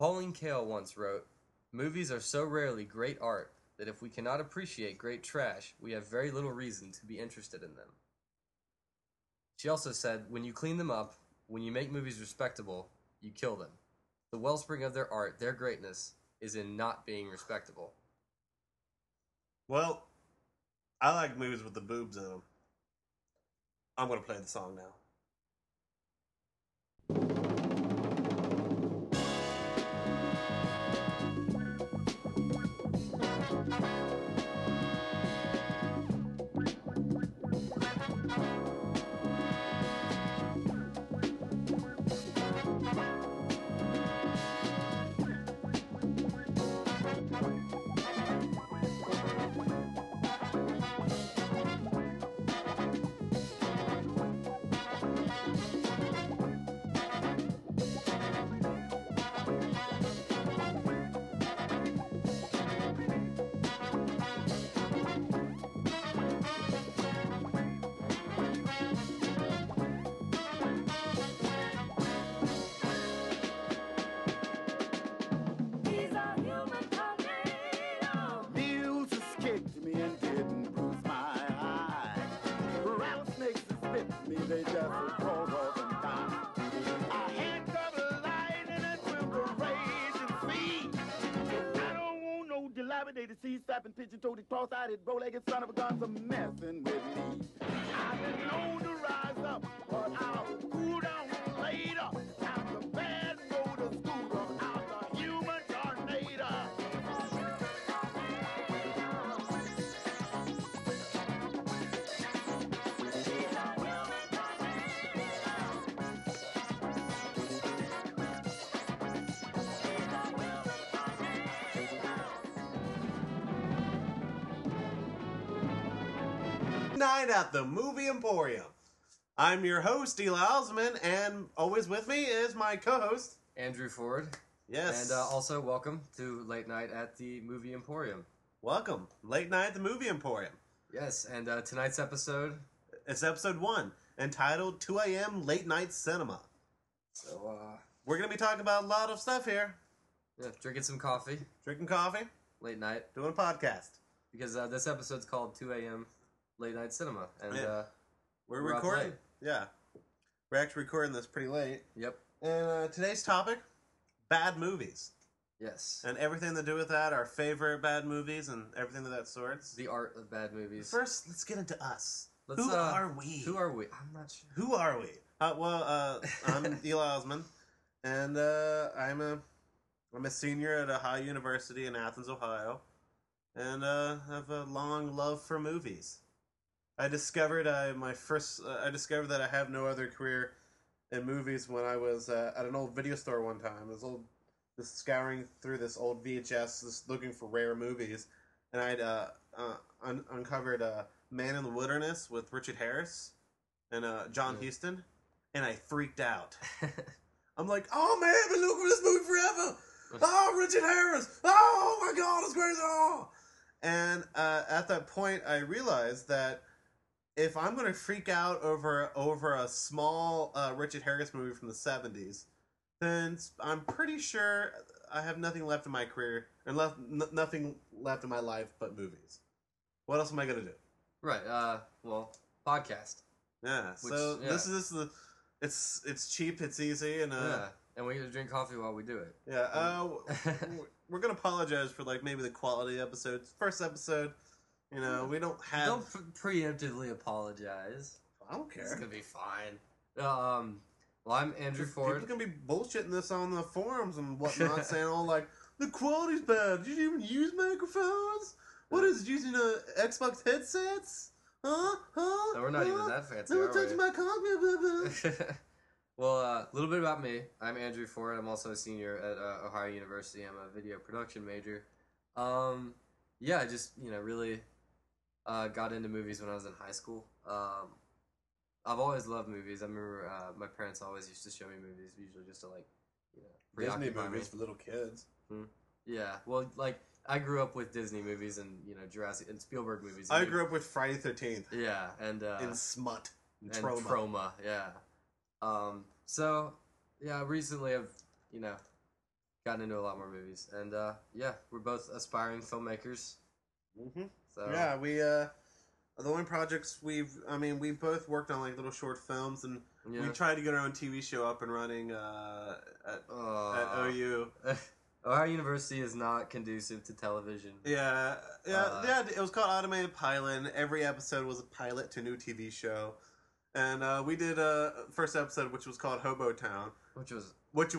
Pauline Kael once wrote, "Movies are so rarely great art that if we cannot appreciate great trash, we have very little reason to be interested in them." She also said, "When you clean them up, when you make movies respectable, you kill them. The wellspring of their art, their greatness, is in not being respectable." Well, I like movies with the boobs in them. I'm going to play the song now. They just crawled off and died. I handcuffed a lion and a twinkle raging feet. I don't want no dilapidated sea-sapping, pigeon-toed, cross-eyed, bow-legged son of a gun for messing with me. I've been known to rise up, but I'll cool down later. I'm the bad motor scooter, I'm the human tornado. Night at the Movie Emporium. I'm your host, Eli Osman, and always with me is my co-host, Andrew Ford. Yes. And also, welcome to Late Night at the Movie Emporium. Welcome. Late Night at the Movie Emporium. Yes, and tonight's episode... It's episode 1, entitled 2 a.m. Late Night Cinema. So, we're going to be talking about a lot of stuff here. yeah, drinking some coffee. Drinking coffee. Late night. Doing a podcast. Because this episode's called 2 a.m. Late Night Cinema. And Yeah. We're up recording. late. Yeah. We're actually recording this pretty late. Yep. And today's topic, bad movies. Yes. And everything to do with that, our favorite bad movies and everything of that sort. The art of bad movies. First, let's get into us. Let's, who are we? Who are we? I'm not sure. Who are we? I'm Eli Osman, and I'm a senior at Ohio University in Athens, Ohio, and have a long love for movies. I discovered that I have no other career in movies when I was at an old video store one time. Just scouring through this old VHS, just looking for rare movies, and I'd uncovered Man in the Wilderness with Richard Harris and John Huston, and I freaked out. I'm like, oh man, I've been looking for this movie forever. Oh, Richard Harris. Oh my God, it's crazy. Oh. And at that point, I realized that if I'm going to freak out over a small Richard Harris movie from the 70s, then I'm pretty sure I have nothing left in my career and nothing left in my life but movies. What else am I going to do? Right. Well, podcast. Yeah. So this is it's cheap, it's easy, and yeah. And we get to drink coffee while we do it. Yeah. We're gonna apologize for maybe the quality episodes. First episode, we don't have. Don't preemptively apologize. I don't care. It's gonna be fine. Well, I'm Andrew Ford. People can be bullshitting this on the forums and whatnot, saying all the quality's bad. Did you even use microphones? What is it, using Xbox headsets? Huh? No, we're not even that fancy. No touching my cock. Well, a little bit about me. I'm Andrew Ford. I'm also a senior at Ohio University. I'm a video production major. Yeah, I just really got into movies when I was in high school. I've always loved movies. I remember my parents always used to show me movies, usually just to Disney preoccupy movies me. for little kids. Yeah, well, I grew up with Disney movies and Jurassic and Spielberg movies. I grew up with Friday the 13th. Yeah, and in smut and Troma. Yeah. So yeah, recently I've gotten into a lot more movies, and yeah, we're both aspiring filmmakers. Mm-hmm. So Yeah, we the only projects we both worked on like little short films, and we tried to get our own TV show up and running at OU. Our university is not conducive to television. Yeah. It was called Automated Pilot, and every episode was a pilot to a new TV show. And we did a first episode, which was called Hobo Town, which was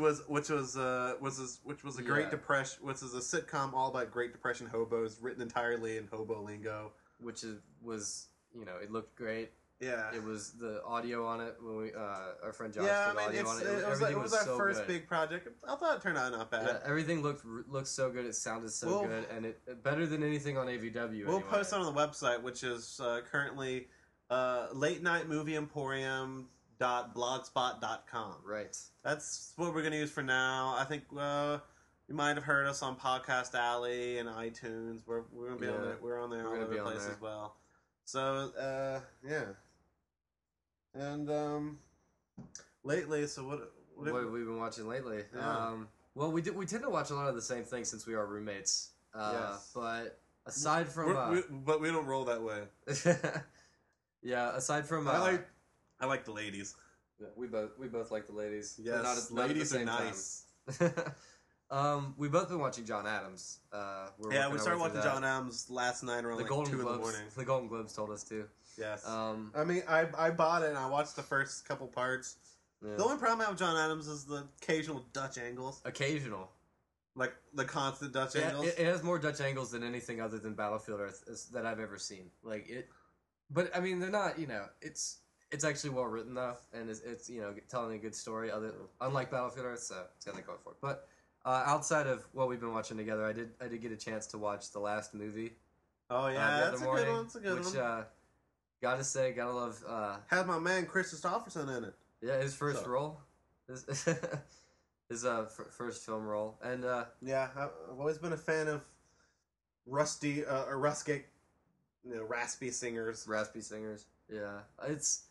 a Great Depression, which is a sitcom all about Great Depression hobos, written entirely in hobo lingo. Was it looked great. Yeah, it was the audio on it when we our friend Josh did audio on it. It was our so first good. big project. I thought it turned out not bad. Yeah, everything looked so good. It sounded so good, and it better than anything on AVW. We'll post it on the website, which is currently late night movie emporium.blogspot.com. Right. That's what we're going to use for now. I think you might have heard us on Podcast Alley and iTunes. We're going to be on there. We're on there all over the place as well. So, yeah. And lately, so what have we been watching lately? Yeah. Well, we tend to watch a lot of the same things since we are roommates. Yes. But aside from but we don't roll that way. Yeah, aside from I like the ladies. Yeah, we both like the ladies. Yes, ladies are nice. We both been watching John Adams. We started watching John Adams last night around 2 in the morning. The Golden Globes told us to. Yes. I bought it and I watched the first couple parts. Yeah. The only problem I have with John Adams is the occasional Dutch angles. Occasional. Like the constant Dutch angles. It has more Dutch angles than anything other than Battlefield Earth that I've ever seen. Like it, but I mean they're not. It's actually well written though, and it's telling a good story. Unlike Battlefield Earth, so it's got that going for it. But outside of what we've been watching together, I did get a chance to watch the last movie. Oh yeah, that's a good one. That's a good one. Gotta say, gotta love. Had my man Chris Christopherson in it. Yeah, his first role. His first film role, and yeah, I've always been a fan of rusty or rustic, raspy singers. Raspy singers. Yeah, it's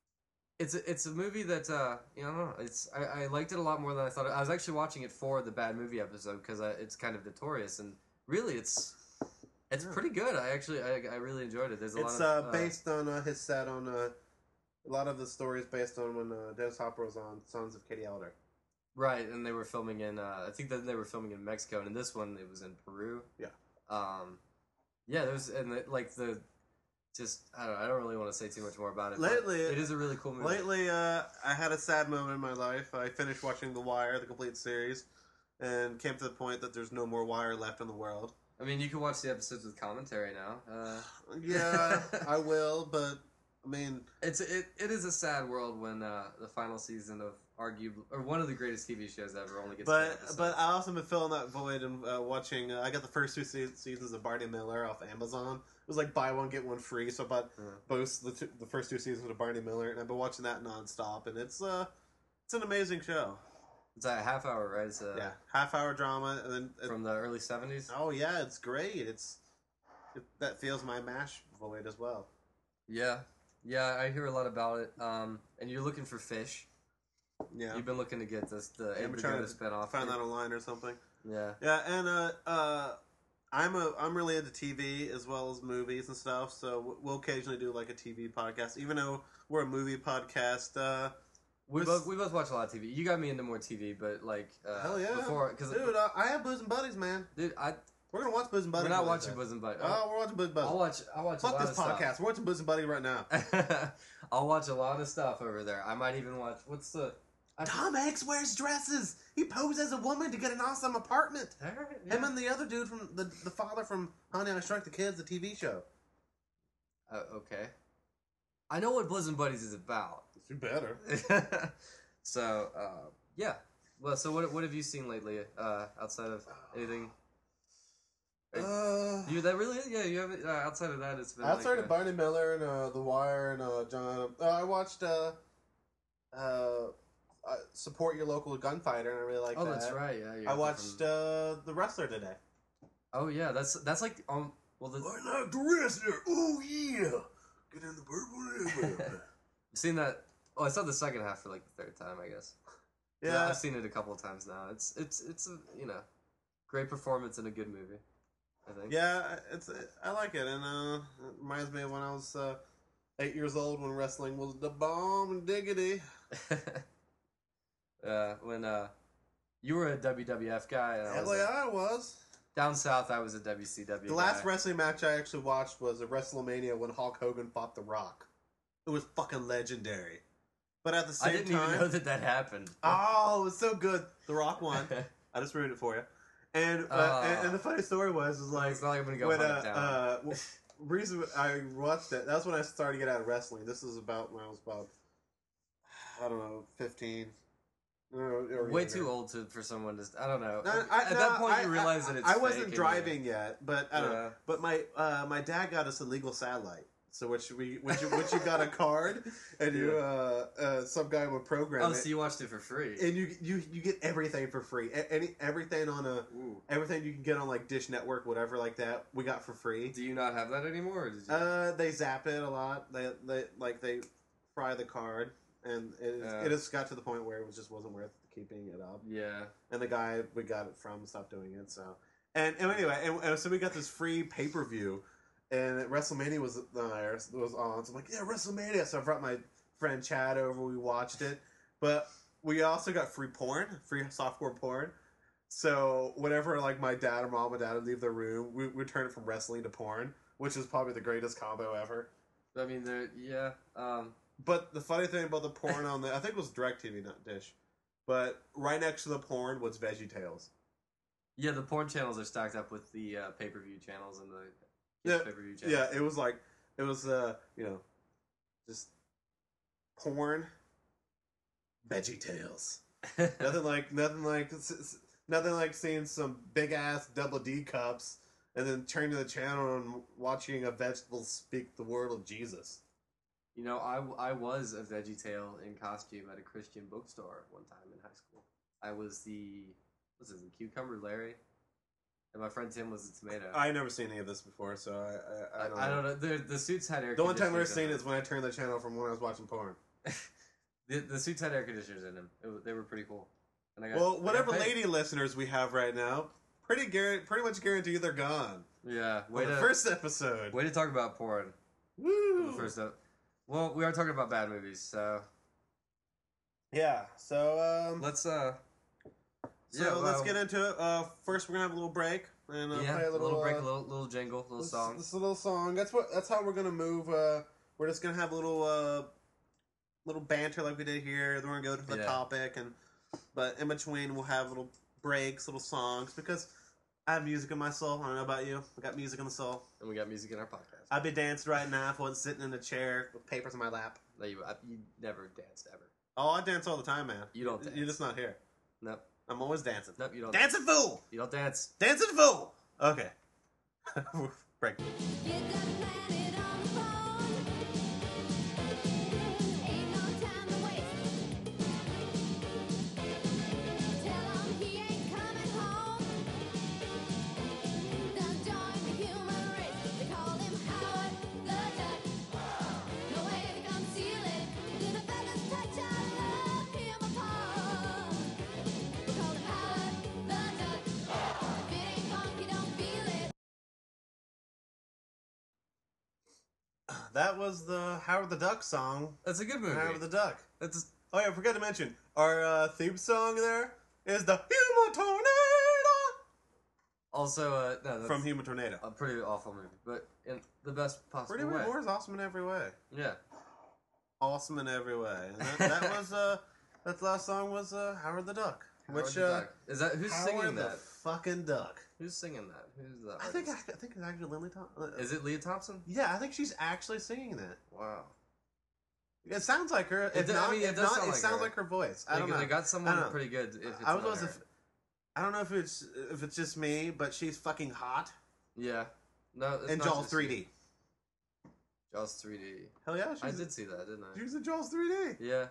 a movie that I don't know. I liked it a lot more than I thought. I was actually watching it for the bad movie episode because it's kind of notorious, and really it's pretty good. I really enjoyed it. There's a lot of based on his set on a lot of the stories based on when Dennis Hopper was on Sons of Katie Elder. Right, and they were filming in I think that they were filming in Mexico, and in this one it was in Peru. Yeah. Yeah, there's I don't really want to say too much more about it. Lately, it is a really cool movie. Lately, I had a sad moment in my life. I finished watching The Wire, the complete series, and came to the point that there's no more Wire left in the world. I mean, you can watch the episodes with commentary now. Yeah, I will, but I mean, it is a sad world when the final season of one of the greatest TV shows ever only gets. But I also been filling that void and watching. I got the first 2 seasons of Barney Miller off Amazon. It was like buy one get one free, so I bought both the first 2 seasons of Barney Miller, and I've been watching that nonstop, and it's an amazing show. It's a half hour, right? It's half-hour drama, and then from the early 70s. Oh yeah, it's great. That feels my MASH void as well. Yeah, I hear a lot about it. And you're looking for fish. Yeah, you've been looking to get the spinoff. Find that online or something. Yeah, and I'm really into TV as well as movies and stuff. So we'll occasionally do like a TV podcast, even though we're a movie podcast. We both watch a lot of TV. You got me into more TV, but like hell yeah, dude, I have Bosom Buddies, man. Dude, we're gonna watch Bosom Buddies. We're not watching Bosom Buddies. Oh, we're watching Bosom Buddies. I'll watch. Fuck this podcast. We're watching Bosom Buddies right now. I'll watch a lot of stuff over there. I might even watch. Tom Hanks wears dresses. He posed as a woman to get an awesome apartment. Yeah. Him and the other dude from the father from Honey I Shrunk the Kids, the TV show. Okay. I know what Bosom Buddies is about. You better. So, yeah. Well, so what have you seen lately, outside of anything? You haven't, outside of that, it's been outside of Barney Miller and The Wire and John, I watched Support Your Local Gunfighter, and I really like that. Oh, that's right, yeah. I watched The Wrestler today. Oh, yeah, that's like, I like The Wrestler, oh yeah! Get in the purple. You've seen that? Oh, I saw the second half for like the third time, I guess. Yeah. I've seen it a couple of times now. It's a great performance in a good movie, I think. Yeah, I like it, and it reminds me of when I was 8 years old when wrestling was the bomb and diggity. When you were a WWF guy, and I was Hell yeah, I was. down south, I was a WCW. The last wrestling match I actually watched was a WrestleMania when Hulk Hogan fought The Rock. It was fucking legendary. But at the same I didn't time, even know that happened. oh, it was so good. The Rock won. I just ruined it for you. And the funny story was like it's not like I'm gonna go when hunt it down. reason I watched it. That's when I started to get out of wrestling. This is about when I was about I don't know 15. Or Way younger. too old for someone to. I don't know. At that point, you realize that it's. I fake wasn't and driving yet, but I don't know. Yeah. But my dad got us a legal satellite. So which you got a card and you some guy would program Oh, it. so you watched it for free? And you get everything for free. Everything on Ooh. everything you can get on like Dish Network, whatever like that, we got for free. Do you not have that anymore? Or did you? They zap it a lot. They fry the card, and it just got to the point where it just wasn't worth keeping it up. Yeah. And the guy we got it from stopped doing it. So and anyway, and so we got this free pay-per-view. And WrestleMania was on, so I'm like, yeah, WrestleMania. So I brought my friend Chad over. We watched it, but we also got free softcore porn. So whenever like my dad or mom and dad would leave their room, we would turn it from wrestling to porn, which is probably the greatest combo ever. I mean, yeah. But the funny thing about the porn on I think it was DirecTV, not Dish, but right next to the porn was VeggieTales. Yeah, the porn channels are stacked up with the pay-per-view channels and the pay-per-view channels. Yeah, it was just porn, VeggieTales. nothing like seeing some big ass double D cups and then turning to the channel and watching a vegetable speak the word of Jesus. You know, I was a VeggieTale in costume at a Christian bookstore one time in high school. I was the Cucumber Larry. And my friend Tim was a tomato. I never seen any of this before, so I don't know. I don't know. The suits had air The only conditioners. time I've seen in it is when I turned the channel from when I was watching porn. The suits had air conditioners in them. They were pretty cool. And Whatever I got paid. lady listeners we have right now, pretty much guarantee they're gone. Yeah. First episode. Way to talk about porn. Woo! The first well, we are talking about bad movies, so Yeah. So let's let's get into it. First, we're gonna have a little break and play a little break, a little jingle, little song. This little song. That's how we're gonna move. We're just gonna have a little banter like we did here. Then we're gonna go to the topic, but in between we'll have little breaks, little songs because I have music in my soul. I don't know about you. I got music in the soul, and we got music in our podcast. I'd be dancing right now if I wasn't sitting in a chair with papers in my lap. No, you never danced ever. Oh, I dance all the time, man. You don't dance. You're just not here. Nope. I'm always dancing. Nope, you don't. Dancing fool. You don't dance. Dancing fool. Okay. Break. That was the Howard the Duck song. That's a good movie. Howard the Duck. That's Oh yeah, I forgot to mention our theme song. There is the Human Tornado also no, that's from Human Tornado. a pretty awful movie, but in the best possible Pretty way. More is awesome in every way. Yeah. Awesome in every way. And that was that last song was Howard the Duck. Howard the Duck. Is that who's Howard singing the that? fucking Duck. Who's singing that? Who's the I think artist? it's actually Lily Thompson. Is it Leah Thompson? Yeah, I think she's actually singing that. Wow. It sounds like her. If It does- not, I mean, it if does not, sound it like sounds her. like her voice. I don't know. They got I someone don't know. pretty good. If it's I not was her. I don't know if it's just me, but she's fucking hot. Yeah. No. It's And not Jaws just 3D. you. Jaws 3D. Hell yeah, I did see that, didn't I? She was in Jaws 3D. Yeah.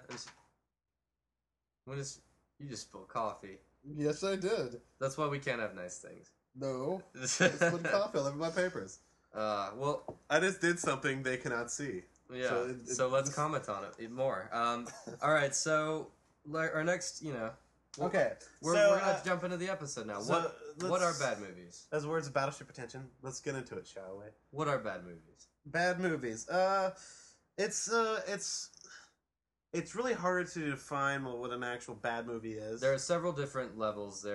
You just spilled coffee. Yes, I did. That's why we can't have nice things. No, I spilled coffee all over my papers. Well, I just did something they cannot see. yeah. So let's comment on it more. All right. So our next, Well, Okay, we're so, gonna have to jump into the episode now. so What are let's- bad movies? As words of Battleship Attention, let's get into it, shall we? What are bad movies? Bad movies. It's really hard to define what an actual bad movie is. There are several different levels.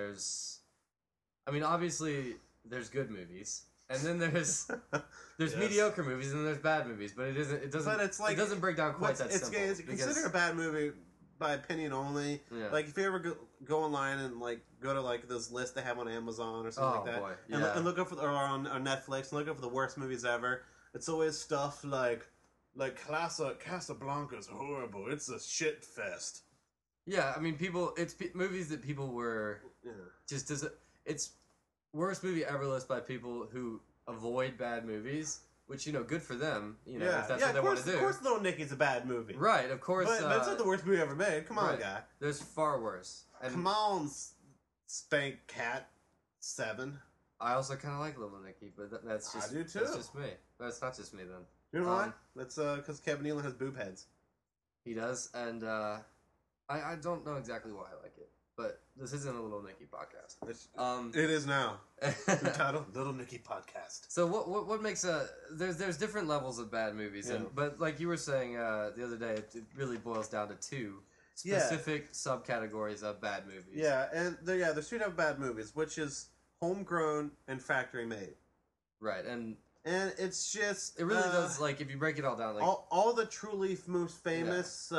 Obviously, there's good movies, and then there's Yes. mediocre movies, and then there's bad movies. But it doesn't. But it's like- it doesn't break down quite that simple. It's considered a bad movie by opinion only. Yeah. Like if you ever go online and like go to like those lists they have on Amazon or something Oh, like that, boy. and, Yeah. and look up for or on Netflix and look up for the worst movies ever. It's always stuff like Casablanca's horrible. It's a shit fest. Yeah, it's movies that people were Yeah. just it's worst movie ever list by people who avoid bad movies, which good for them. If that's what they want to do. Of course, Little Nicky's a bad movie. Right, of course. But it's not the worst movie ever made. Come on, right. guy. There's far worse. And Come on, Spank Cat 7. I also kind of like Little Nicky, but that's just I do too. That's just me. That's not just me then. You know why? That's because Kevin Nealon has boob heads. He does, and I don't know exactly why I like it, but this isn't a Little Nicky podcast. It is now. The title, Little Nicky Podcast. So what makes there's different levels of bad movies, Yeah. but like you were saying the other day, it really boils down to two specific subcategories of bad movies. Yeah, and there's two types of bad movies, which is homegrown and factory made. Right, and it's just it really does, like, if you break it all down, like all the truly most famous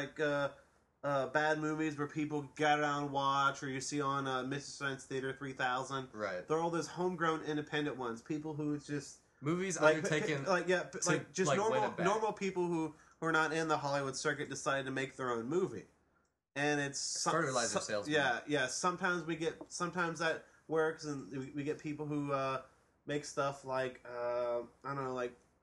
bad movies where people gather down and watch, or you see on Mr. Science Theater 3000. right, They're all those homegrown independent ones. People who just movies like undertaken just like, win it back. normal people who are not in the Hollywood circuit decided to make their own movie, and it's Fertilizer salesman. Yeah. Sometimes that works, and we get people who make stuff like I don't know,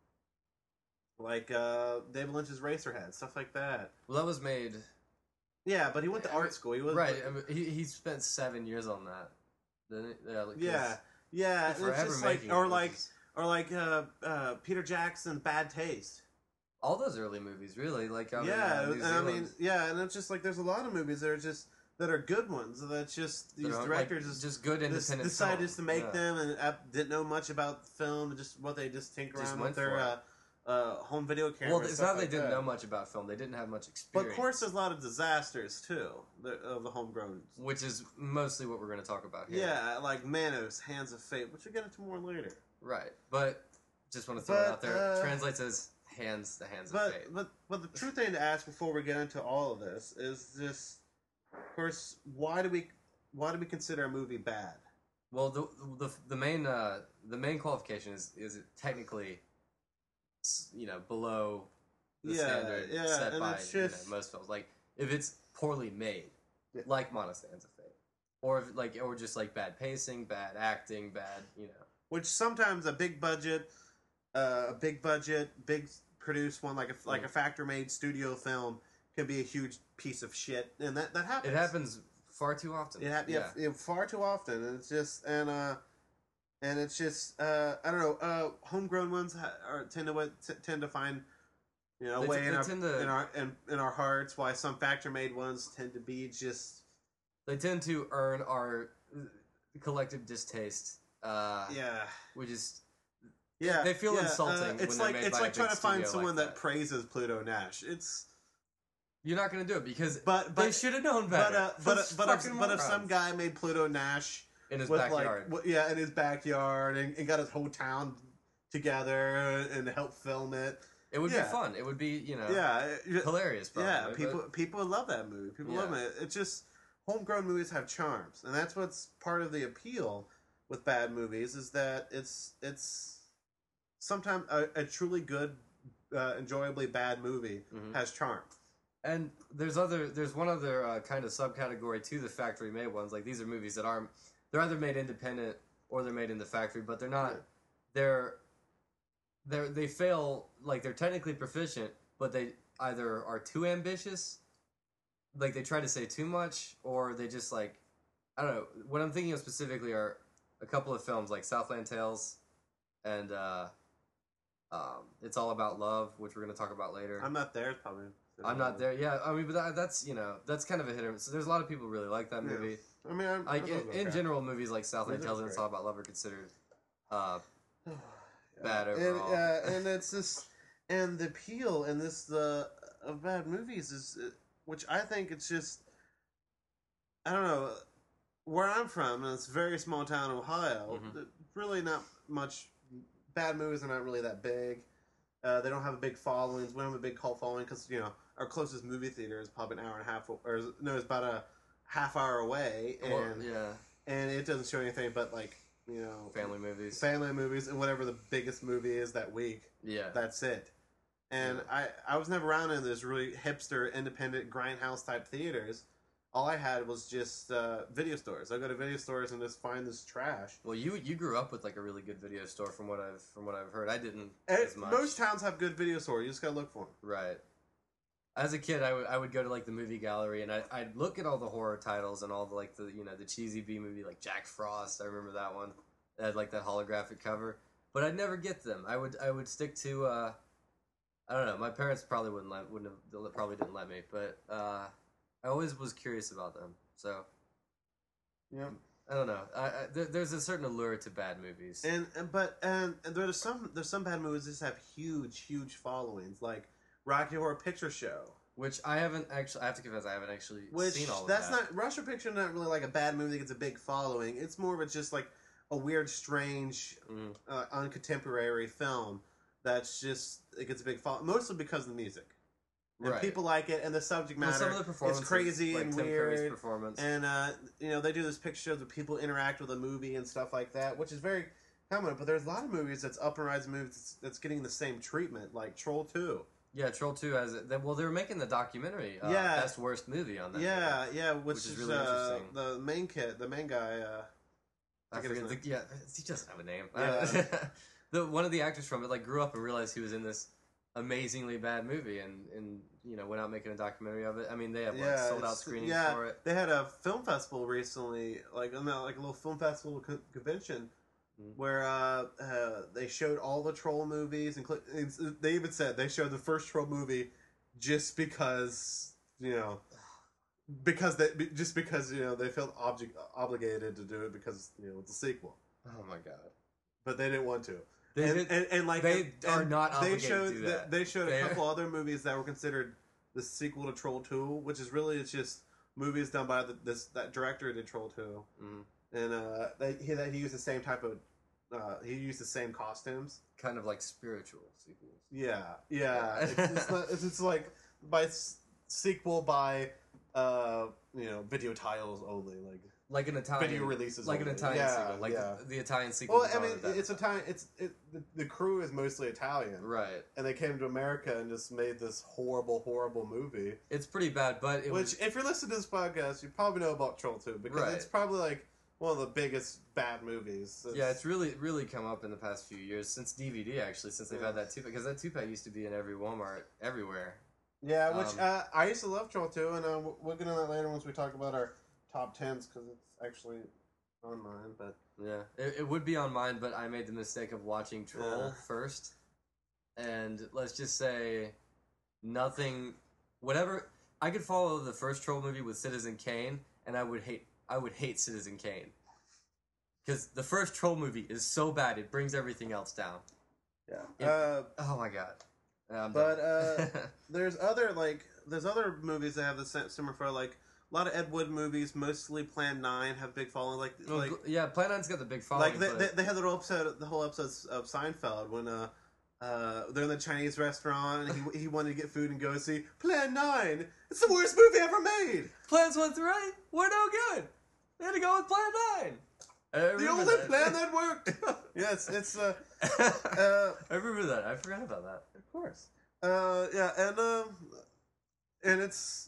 like David Lynch's Eraserhead, stuff like that. Well, that was made Yeah, but he went to art school. He was right. He spent 7 years on that. Didn't he? Yeah. He's It's forever just like making or like Peter Jackson's Bad Taste. all those early movies, really. Like, New And Zealand. and it's just like there's a lot of movies that are good ones. That's just these directors just good independent decided film. just to make Yeah. them and didn't know much about film. Just tinker Just around went with their home video cameras. Well, it's stuff not they like didn't that. know much about film; they didn't have much But experience. of course, there's a lot of disasters too of the homegrown. which is mostly what we're going to talk about here. Yeah, like Manos, Hands of Fate, which we'll get into more later. right. But just want to throw it out there. Translates as the hands of fate. But the true thing to ask before we get into all of this is just, of course, why do we consider a movie bad? Well, the main qualification is it technically, below the standard set and by it's just- most films. Like, if it's poorly made, Yeah. like Monos Hands of Fate, or or just like bad pacing, bad acting, bad Which sometimes a big budget, big produced one like a factory made studio film can be a huge piece of shit, and that happens. It happens far too often. Far too often, and it's just it's just I don't know. Homegrown ones tend to find a way in our hearts. Why some factory made ones tend to be just They tend to earn our collective distaste. Which is they feel insulting. It's when like they're made it's by like a trying big to find studio someone like that praises Pluto Nash. You're not going to do it because But they should have known better. But Those if fucking some guy made Pluto Nash in his with backyard, in his backyard, and got his whole town together and helped film it, it would be fun. It would be hilarious. Probably, people love that movie. People love it. It's just homegrown movies have charms, and that's what's part of the appeal with bad movies is that it's sometimes a truly good, enjoyably bad movie has charm. And there's one other kind of subcategory to the factory made ones. Like, these are movies that they're either made independent or they're made in the factory, but they're not. They fail. Like, they're technically proficient, but they either are too ambitious, like they try to say too much, or they just I don't know. What I'm thinking of specifically are a couple of films like Southland Tales and It's All About Love, which we're going to talk about later. I'm not there. It's probably I'm not there. Yeah, I mean, but that's that's kind of a hit or miss. So there's a lot of people who really like that movie. I mean, Like in general, movies like Southland It Tales is and It's great. All About Love are considered bad overall. And it's this, and the appeal and this of bad movies is, which I think it's just, I don't know, where I'm from, and it's a very small town, Ohio. Really not much. Bad movies are not really that big. They don't have a big following. We don't have a big cult following because our closest movie theater is probably an hour and a half, or no, it's about a half hour away, and and it doesn't show anything but like family movies, and whatever the biggest movie is that week. Yeah, that's it. And I was never around in those really hipster, independent, grindhouse type theaters. All I had was just video stores. I go to video stores and just find this trash. Well, you grew up with like a really good video store, from what I've heard. I didn't as much. Most towns have good video stores. You just gotta look for them. Right. As a kid, I would go to like the movie gallery and I'd look at all the horror titles and all the like the cheesy B movie like Jack Frost. I remember that one. It had like that holographic cover, but I'd never get them. I would stick to I don't know. My parents probably probably didn't let me, but I always was curious about them. So yeah, I don't know. There's a certain allure to bad movies, and there's some bad movies that just have huge followings, like Rocky Horror Picture Show, which I haven't actually. I have to confess, I haven't actually seen all of that's that. not Rush Horror Picture. Not really like a bad movie that gets a big following. It's more of just like a weird, strange, uncontemporary film that's just it gets a big following, mostly because of the music. And people like it, and the subject matter. Some of the performances, it's crazy like and Tim weird. Curry's performance. And they do this picture shows where people interact with a movie and stuff like that, which is very common. But there's a lot of movies that's up and rising movies that's getting the same treatment, like Troll 2. Yeah, Troll 2 has it. Well, they were making the documentary, Best Worst Movie on that. Yeah, which is is really interesting. The main guy. I forget. He doesn't have a name. Yeah. One of the actors from it grew up and realized he was in this amazingly bad movie and went out making a documentary of it. I mean, they have sold out screenings for it. They had a film festival recently, like a little film festival convention, where they showed all the Troll movies, they even said they showed the first Troll movie just because they felt obligated to do it because it's a sequel. Oh my god! But they didn't want to. They are not obligated to do that. They showed a couple other movies that were considered the sequel to Troll 2, which is really it's just movies done by that director did Troll 2, and he used the same type of he used the same costumes, kind of like spiritual sequels. Yeah. It's like by sequel by video titles only, like an Italian video releases, like only. An Italian sequel, the Italian sequel. Well, I mean, it's Italian. The crew is mostly Italian, right? And they came to America and just made this horrible movie. It's pretty bad, but if you're listening to this podcast, you probably know about Troll 2 because it's probably like one of the biggest bad movies. It's really come up in the past few years since DVD actually, since they've had that 2-pack, because that 2-pack used to be in every Walmart everywhere. Yeah, which I used to love Troll 2, and we'll get into that later once we talk about our top 10s because it's actually on mine. But yeah, it would be on mine, but I made the mistake of watching Troll first, and let's just say whatever. I could follow the first Troll movie with Citizen Kane, and I would hate Citizen Kane because the first Troll movie is so bad it brings everything else down. Yeah. Oh my god. There's other movies that have the similar for like a lot of Ed Wood movies, mostly Plan 9 have big following. Plan 9's got the big following. They had the whole episode of Seinfeld when they're in the Chinese restaurant and he wanted to get food and go see Plan 9. It's the worst movie ever made. Plans 1 through 8 were no good. They had to go with Plan 9. The only plan that worked. Yes, it's. I remember that. I forgot about that. Of course. And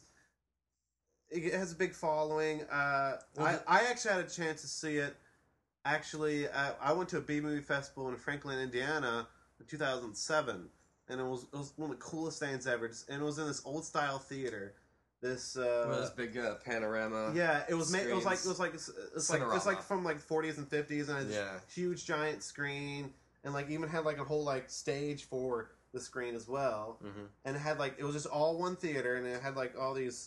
it has a big following. I actually had a chance to see it. Actually, I went to a B movie festival in Franklin, Indiana, in 2007, and it was one of the coolest things ever. And it was in this old style theater. This big panorama. Yeah, it was like from like 40s and 50s, and a huge giant screen, and like even had like a whole like stage for the screen as well, Mm-hmm. and it had like it was just all one theater, and it had like all these.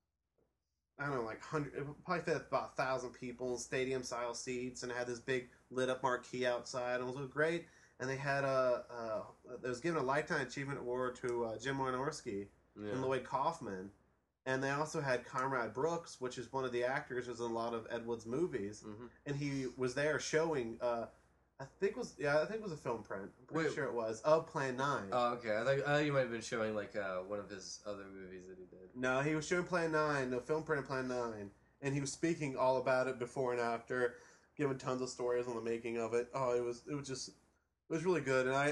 I don't know, like it probably fit about 1,000 people, stadium style seats, and it had this big lit up marquee outside, and it was great. And they had they was given a lifetime achievement award to Jim Wynorski and Lloyd Kaufman, and they also had Conrad Brooks, which is one of the actors who's in a lot of Ed Wood's movies, and he was there showing. I think it was a film print. I'm pretty sure it was of Plan 9. Oh, okay. I thought you might have been showing like one of his other movies that he did. No, he was showing Plan 9, the film print of Plan 9, and he was speaking all about it before and after, giving tons of stories on the making of it. Oh, it was really good, and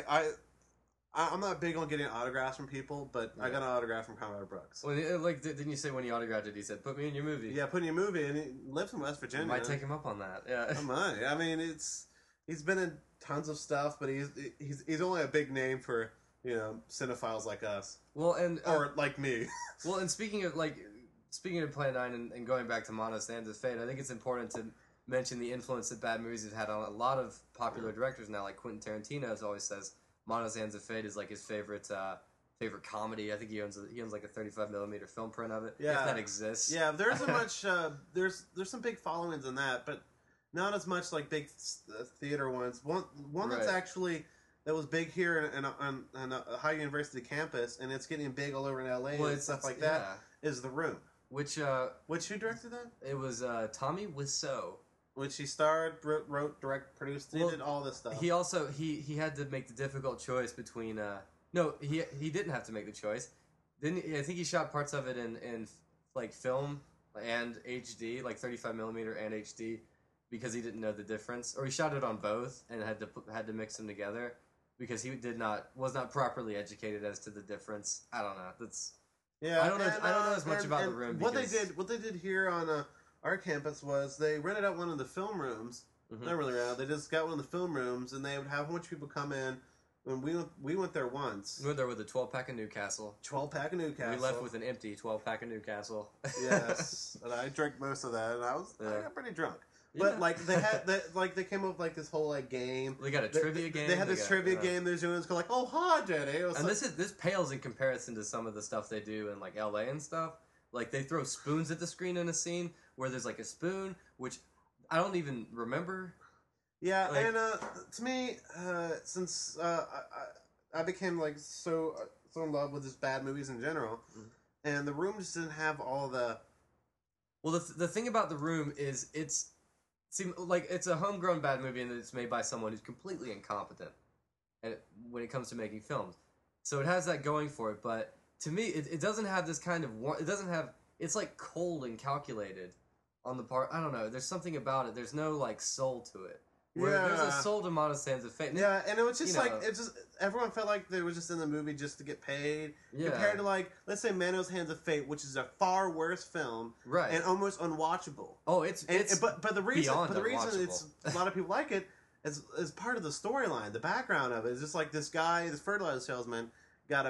I'm not big on getting autographs from people, but I got an autograph from Conrad Brooks. Well, like, didn't you say when he autographed it, he said, "Put me in your movie"? Yeah, put in your movie, and he lives in West Virginia. I might take him up on that. Yeah, I might. I mean, he's been in tons of stuff, but he's only a big name for cinephiles like us. Well, and or like me. Well, and speaking of Plan 9 and going back to Manos Hands of Fate, I think it's important to mention the influence that bad movies have had on a lot of popular directors now. Like Quentin Tarantino always says Manos Hands of Fate is like his favorite comedy. I think he owns like a 35mm film print of it. Yeah, if that exists. Yeah, there isn't much. There's some big followings in that, but not as much like big theater ones. One that's actually that was big here on Ohio University campus, and it's getting big all over in LA and stuff like that. Is The Room. Which who directed that? It was Tommy Wiseau. Which he starred, wrote, directed, produced. He did all this stuff. He also he had to make the difficult choice between. No, he didn't have to make the choice. I think he shot parts of it in like film and HD, like 35mm and HD, because he didn't know the difference, or he shot it on both and had to mix them together because he was not properly educated as to the difference. I don't know. I don't know as much about The Room. What they did here on our campus was they rented out one of the film rooms. Not really around. They just got one of the film rooms, and they would have a bunch of people come in. When we went there once. We went there with a 12-pack of Newcastle. 12-pack of Newcastle. We left with an empty 12-pack of Newcastle. Yes, and I drank most of that, and I got pretty drunk. But like they came up with like this whole like game. They got a trivia game. They had this trivia game they're doing. It's called like, oh hi, Daddy. And this pales in comparison to some of the stuff they do in like LA and stuff. Like they throw spoons at the screen in a scene where there's like a spoon, which I don't even remember. Yeah, and to me, since I became like so in love with just bad movies in general, and The Room just didn't have all the. Well, the thing about The Room is it's a homegrown bad movie, and it's made by someone who's completely incompetent, when it comes to making films. So it has that going for it, but to me, it doesn't have this kind of it's like cold and calculated on the part. I don't know. There's something about it. There's no like soul to it. There's a soul to Manos Hands of Fate. Yeah, and it was just everyone felt like they were just in the movie just to get paid. Yeah. Compared to like, let's say Manos Hands of Fate, which is a far worse film, right, and almost unwatchable. Oh, it's but the reason it's a lot of people like it is part of the storyline, the background of it. It's just like this guy, this fertilizer salesman, did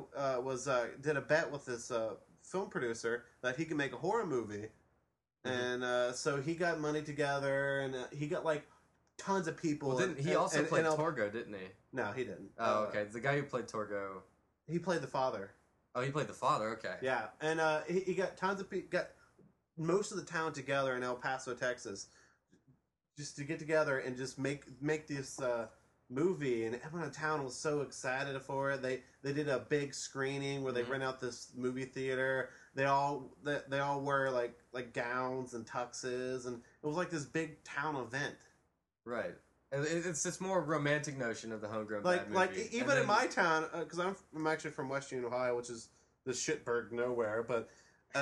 a bet with this film producer that he could make a horror movie, and so he got money together, and he got like. Tons of people. Well, he also played Torgo, didn't he? No, he didn't. Oh, okay. The guy who played Torgo. He played the father. Oh, he played the father. Okay. Yeah, and he got tons of people. Got most of the town together in El Paso, Texas, just to get together and just make this movie. And everyone in town was so excited for it. They did a big screening where they rent out this movie theater. They all wear like gowns and tuxes, and it was like this big town event. Right, and it's this more romantic notion of the homegrown bad movie. Like even in my town, because I'm actually from West Union, Ohio, which is the shitburg nowhere, but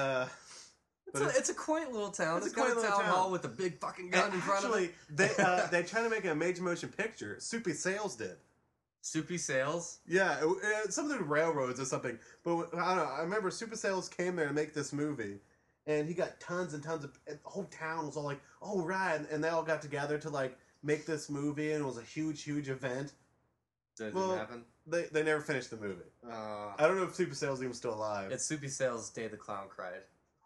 it's a quaint little town. It's got a town hall with a big fucking gun in front of it. They tried to make a major motion picture. Soupy Sales did. Soupy Sales? Yeah, some of the railroads or something. But I don't know. I remember Soupy Sales came there to make this movie. And he got tons and tons of... The whole town was all like, oh, right. And they all got together to, like, make this movie. And it was a huge, huge event. That didn't happen? They never finished the movie. I don't know if Soupy Sales is even still alive. It's Soupy Sales' Day the Clown Cried.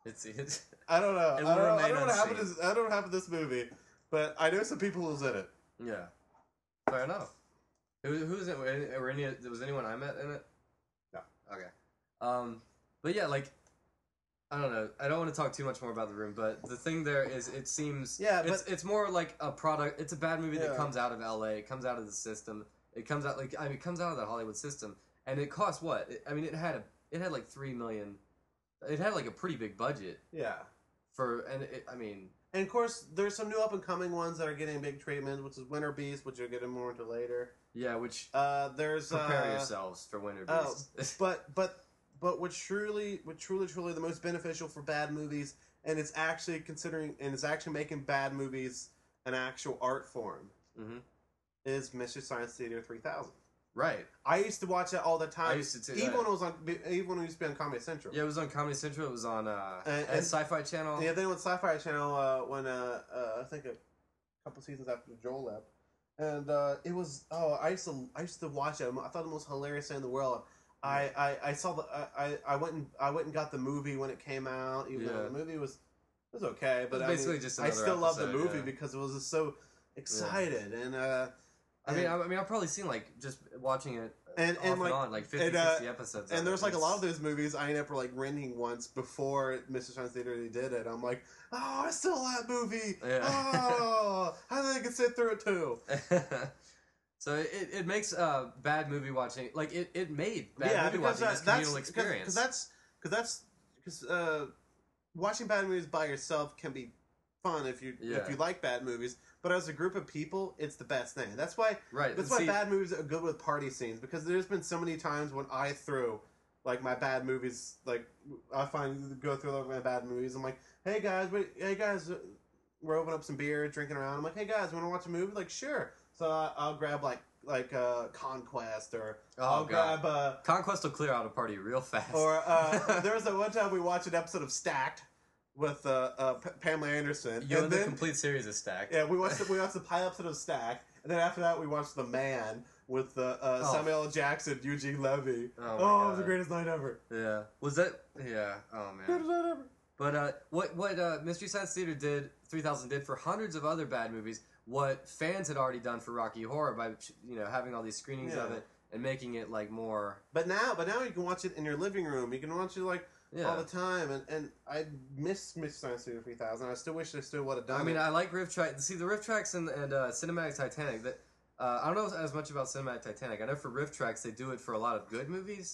I don't know. I don't know what happened to this movie. But I know some people who's in it. Yeah. Fair enough. Who was it? Was anyone I met in it? No. Okay. But yeah, like, I don't know. I don't want to talk too much more about The Room, but the thing there is, it seems, it's more like a product. It's a bad movie that comes out of LA. It comes out of the system. It comes out it comes out of the Hollywood system, and it costs what? It had like $3 million. It had like a pretty big budget. Yeah. And of course, there's some new up and coming ones that are getting big treatment, which is Winter Beast, which you'll get more into later. Yeah, which there's prepare yourselves for Winter Beast. But what's truly the most beneficial for bad movies, and it's actually making bad movies an actual art form, is Mystery Science Theater 3000. Right. I used to watch that all the time. I used to too. Even when it used to be on Comedy Central. Yeah, it was on Comedy Central. It was on Sci-Fi Channel. Yeah, then with Sci-Fi Channel when I think a couple seasons after Joel left, and it was I used to watch it. I thought the most hilarious thing in the world. I saw I went and got the movie when it came out. Even though the movie was okay, but basically just I still love the episode, movie because it was just so excited and. I've probably seen like just watching it and like on like 50, 60 episodes. And there's like a lot of those movies I ended up like renting once before Mr. Science Theater did it. I'm like, oh, I still that movie. Yeah. Oh, I think I can sit through it too. So it makes bad movie watching like it made bad movie watching this communal experience. Because watching bad movies by yourself can be fun if you like bad movies, but as a group of people, it's the best thing. That's why bad movies are good with party scenes, because there's been so many times when I threw like my bad movies, like I go through like my bad movies. I'm like, hey guys, we're opening up some beer, drinking around. I'm like, hey guys, want to watch a movie? Like, sure. So I'll grab like Conquest, or grab Conquest will clear out a party real fast. Or there was one time we watched an episode of Stacked with Pamela Anderson. You and the complete series of Stacked. Yeah, we watched the pilot episode of Stacked, and then after that we watched The Man with Samuel L. Jackson, Eugene Levy. Oh, it was the greatest night ever. Yeah. Was that? Yeah. Oh man. Greatest night ever. But what Mystery Science Theater 3000 did for hundreds of other bad movies, what fans had already done for Rocky Horror by having all these screenings of it and making it like more. But now you can watch it in your living room. You can watch it like. Yeah. All the time, and I miss Science Theater 3000. I still wish they still would have done it. I like Riff Track. See, the Riff Tracks and Cinematic Titanic, that I don't know as much about Cinematic Titanic. I know for Riff Tracks, they do it for a lot of good movies.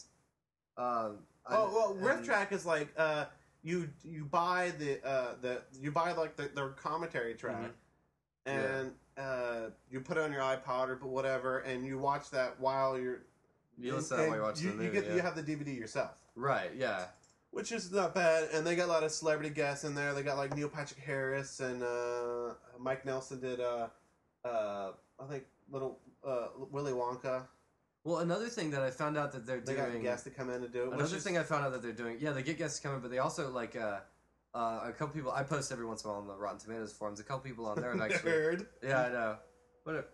Riff Track is like you buy their commentary track, and you put it on your iPod or whatever, and you watch that while you're. You listen to that while you're watching the movie. You have the DVD yourself. Right. Yeah. Which is not bad, and they got a lot of celebrity guests in there. They got like Neil Patrick Harris and Mike Nelson did. I think little Willy Wonka. Well, another thing that I found out that they got guests to come in to do it. Another thing I found out that they're doing, they get guests to come in, but they also like a couple people. I post every once in a while on the Rotten Tomatoes forums. A couple people on there and actually. Nerd. Yeah, I know. What?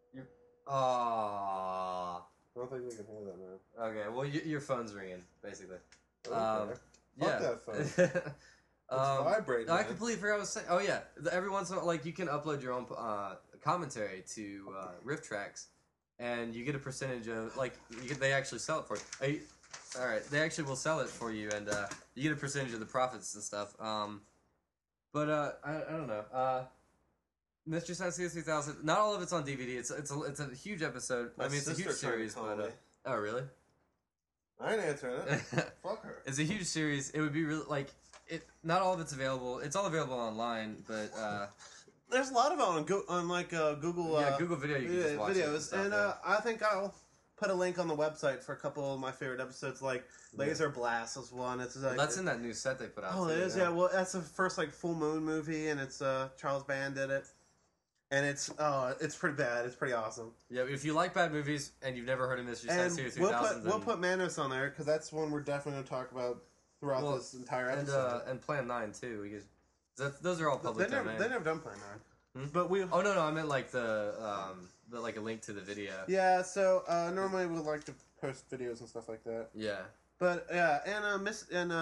I don't think we can hear that, man. Okay, well, your phone's ringing, basically. Okay. Yeah. Fuck that phone. It's vibrating. I completely forgot what I was saying. Oh, yeah. Every once in a while, like, you can upload your own commentary to Riff Tracks, and you get a percentage of, like, they actually sell it for you. All right, they actually will sell it for you, and you get a percentage of the profits and stuff. But I don't know. Mystery Science Theater 3000. Not all of it's on DVD. It's a huge episode. It's a huge series, but oh really? I ain't answering it. Fuck her. It's a huge series. It would be really like it. Not all of it's available. It's all available online, but there's a lot of it on Google. Google Video. You can just watch videos, stuff, and I think I'll put a link on the website for a couple of my favorite episodes. Like Laser Blast is one. It's like, that's in that new set they put out. Oh, it is. Yeah. Well, that's the first like full moon movie, and it's Charles Band did it. And it's pretty bad. It's pretty awesome. Yeah, if you like bad movies and you've never heard of Mystery Science Theater 3000, we'll put Manos on there because that's one we're definitely going to talk about throughout this entire episode. And Plan 9 too, because those are all public domain. They never done Plan 9, but we. Oh no, I meant like the like a link to the video. Yeah, so normally we like to post videos and stuff like that. Yeah. But yeah, and I don't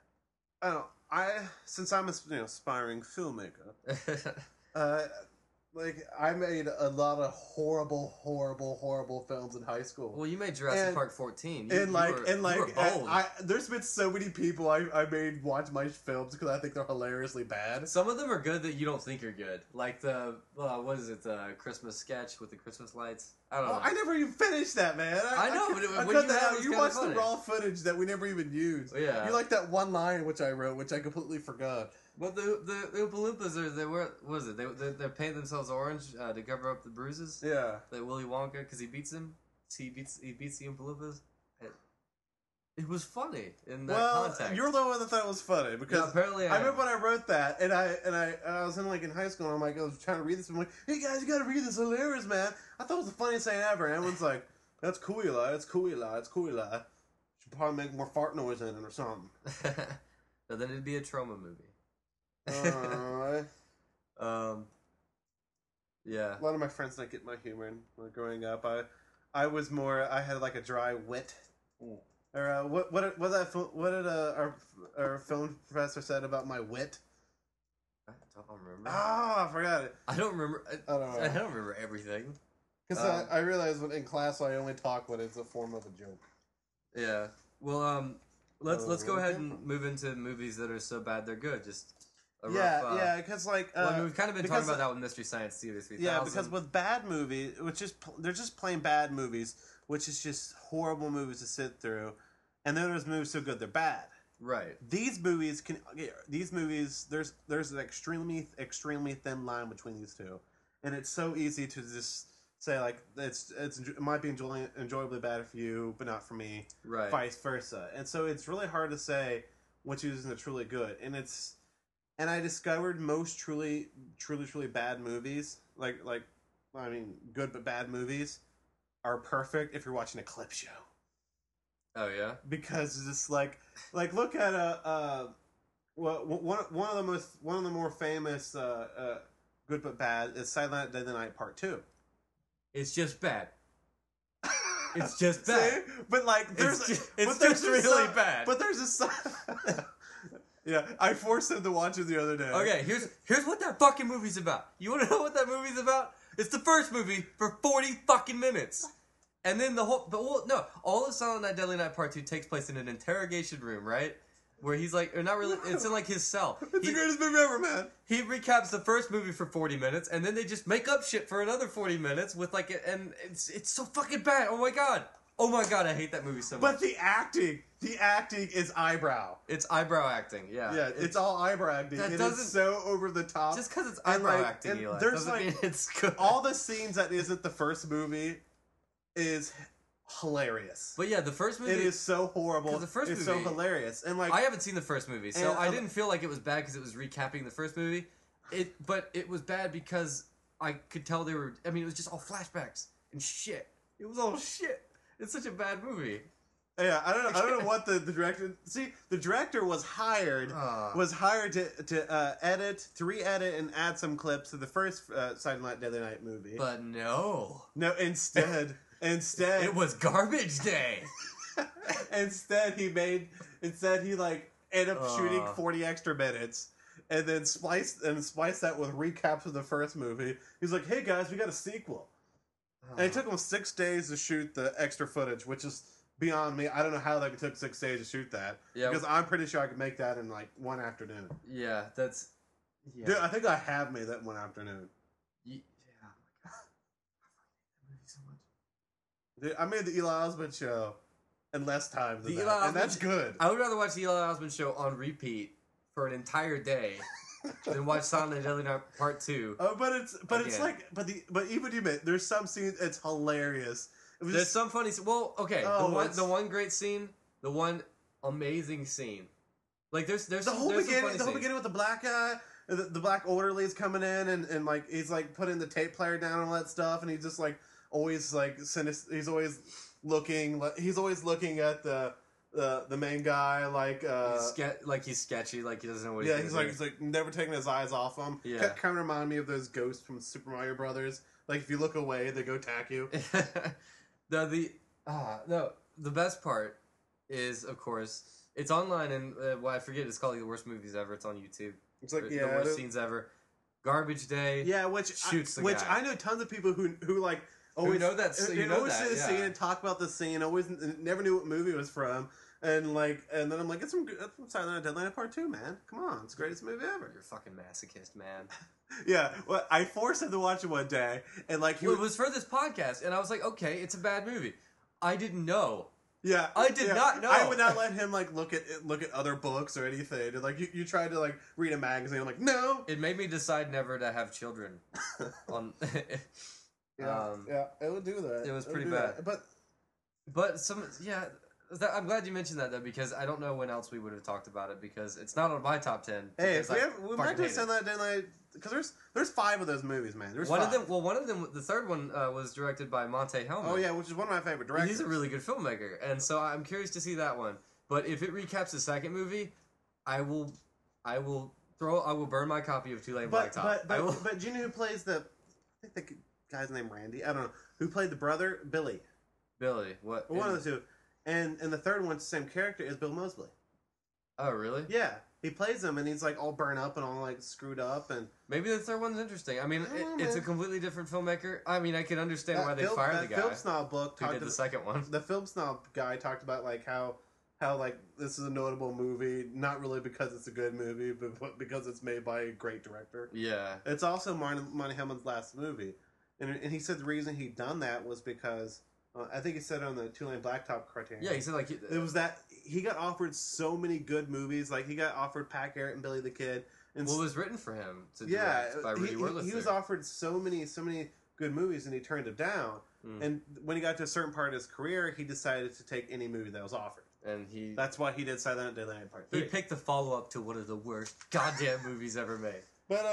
know. Since I'm a aspiring filmmaker. like I made a lot of horrible films in high school. Well, you made Jurassic And- Park 14. You and like were bold. there's been so many people I made watch my films because I think they're hilariously bad. Some of them are good that you don't think are good. Like the, what is it, the Christmas sketch with the Christmas lights? I don't know. Oh, I never even finished that, man. I know, but I when cut you that have it, out. it's You kinda watched the funny. raw footage that we never even used. Yeah. You like that one line which I wrote, which I completely forgot. Well, the Oompa Loompas what was it? They paint themselves orange to cover up the bruises. Yeah. That Willy Wonka, because he beats him. He beats the Oompa Loompas. It was funny in that context. You're the one that thought it was funny because Yeah, apparently I remember when I wrote that, and I was in in high school, and I'm like, I was trying to read this, and I'm like, hey guys, you gotta read this, hilarious, man. I thought it was the funniest thing ever, and everyone's like, that's cool, Eli, it's cool, Eli, it's cool, Eli. Should probably make more fart noise in it or something. No, then it'd be a trauma movie. Yeah. A lot of my friends don't get my humor. When growing up, I had like a dry wit. Or what did our film professor said about my wit? I don't remember. Ah, I forgot it. I don't remember. I don't know. I don't remember everything. Because I realized when in class I only talk when it's a form of a joke. Yeah. Well, let's go ahead and move into movies that are so bad they're good. Just a rough, because like well, I mean, we've kind of been talking because- about that with Mystery Science Theater 3000. Yeah, because with bad movies, they're just plain bad movies, which is just horrible movies to sit through, and then there's movies so good they're bad. Right. These movies there's an extremely thin line between these two, and it's so easy to just say like it might be enjoyably bad for you, but not for me. Right. Vice versa, and so it's really hard to say which isn't truly good, and I discovered most truly bad movies, like I mean good but bad movies, are perfect if you're watching a clip show. Oh yeah. Because it's just like look at one of the more famous good but bad is Silent Night Deadly Night Part 2. It's just bad. It's just bad. See? But like there's It's just really bad. But there's a yeah, I forced him to watch it the other day. Okay, here's what that fucking movie's about. You want to know what that movie's about? It's the first movie for 40 fucking minutes. And then all of Silent Night Deadly Night Part 2 takes place in an interrogation room, right? Where he's like, or not really, it's in like his cell. It's the greatest movie ever, man. He recaps the first movie for 40 minutes, and then they just make up shit for another 40 minutes with like, and it's so fucking bad. Oh my god, I hate that movie so much. But the acting is eyebrow. It's eyebrow acting, yeah. Yeah, it's all eyebrow acting. That and doesn't- it's so over the top. Just because it's And, eyebrow like, acting, and Eli, there's, doesn't like, mean it's good. all the scenes that isn't the first movie is hilarious. But yeah, the first movie. It is so horrible. 'Cause the first it's movie- so hilarious. And like I haven't seen the first movie, so And, I didn't feel like it was bad because it was recapping the first movie. But it was bad because I could tell they were. I mean, it was just all flashbacks and shit. It was all shit. It's such a bad movie. yeah, I don't know what the director. See, the director was hired to re-edit and add some clips to the first Silent Night Deadly Night movie. But no, Instead, it was garbage day. instead he like ended up shooting 40 extra minutes. And then splice that with recaps of the first movie. He's like, "Hey guys, we got a sequel." And it took him 6 days to shoot the extra footage, which is beyond me. I don't know how they took 6 days to shoot that. Yeah. Because I'm pretty sure I could make that in like one afternoon. Yeah, that's. Yeah. Dude, I think I have made that in one afternoon. Yeah. Oh my god. I hate that movie so much. Dude, I made the Eli Osmond show in less time than The that. Eli And that's Osmond- good. I would rather watch the Eli Osmond show on repeat for an entire day than watch Silent Night Deadly Night Part 2. But it's Again. like but even you admit there's some scenes it's hilarious. It was There's just, some funny. Well, okay, Oh, the one great scene, the one amazing scene. Like there's the some, whole there's some beginning, funny the whole scenes. beginning with the black guy, the black orderly's coming in, and like he's like putting the tape player down and all that stuff, and he's just like always like he's always looking at the main guy like he's sketchy, like he doesn't know what yeah he's he's like never taking his eyes off him. Yeah. Kind of remind me of those ghosts from Super Mario Brothers. Like if you look away, they go attack you. The best part is, of course, it's online, and I forget, it's called The Worst Movies Ever. It's on YouTube. It's like The yeah, worst scenes ever. Garbage Day. Yeah, which shoots the which guy. I know tons of people who like always know that- you know always that, see the yeah. scene and talk about the scene. Always never knew what movie it was from, and then I'm like, it's from Silent Night, Deadly Night Part 2, man. Come on, it's the greatest movie ever. You're a fucking masochist, man. Yeah, well, I forced him to watch it one day, and like Well, it was for this podcast, and I was like, okay, it's a bad movie. I didn't know. yeah, I did not know. I would not let him like look at other books or anything. And, like you tried to like read a magazine. I'm like, no. It made me decide never to have children. On, Yeah, it would do that. it was would pretty do bad. that. But But I'm glad you mentioned that though, because I don't know when else we would have talked about it, because it's not on my top 10. hey, because if we I have, we fucking might hate just send that in because there's 5 of those movies, man. There's one 5. of them. Well, one of them, the third one, was directed by Monte Hellman. Oh yeah, which is one of my favorite directors. He's a really good filmmaker, and so I'm curious to see that one. But if it recaps the second movie, I will burn my copy of Two Lane Blacktop. I will. but do you know who plays I think the guy's name Randy. I don't know who played the brother Billy. Billy, what? Well, one of the two. And the third one's the same character as Bill Moseley. Oh, really? Yeah, he plays him, and he's like all burnt up and all like screwed up, and Maybe the third one's interesting. I mean, I don't know, it's a man. completely different filmmaker. I mean, I can understand why they fired the that guy Film Snob book who talked did the about, second one. the Film Snob guy talked about like how like this is a notable movie, not really because it's a good movie, but because it's made by a great director. Yeah. It's also Monty Hellman's last movie, and he said the reason he'd done that was because I think he said on the Two Lane Blacktop Criterion. Yeah, he said like It was that he got offered so many good movies. Like he got offered Pat Garrett and Billy the Kid. And well, it was written for him to yeah, direct by Rudy Wurlitzer. he was offered so many good movies, and he turned them down. Mm. And when he got to a certain part of his career, he decided to take any movie that was offered. And That's why he did Silent Night, Deadly Night Part 3. he picked the follow up to one of the worst goddamn movies ever made.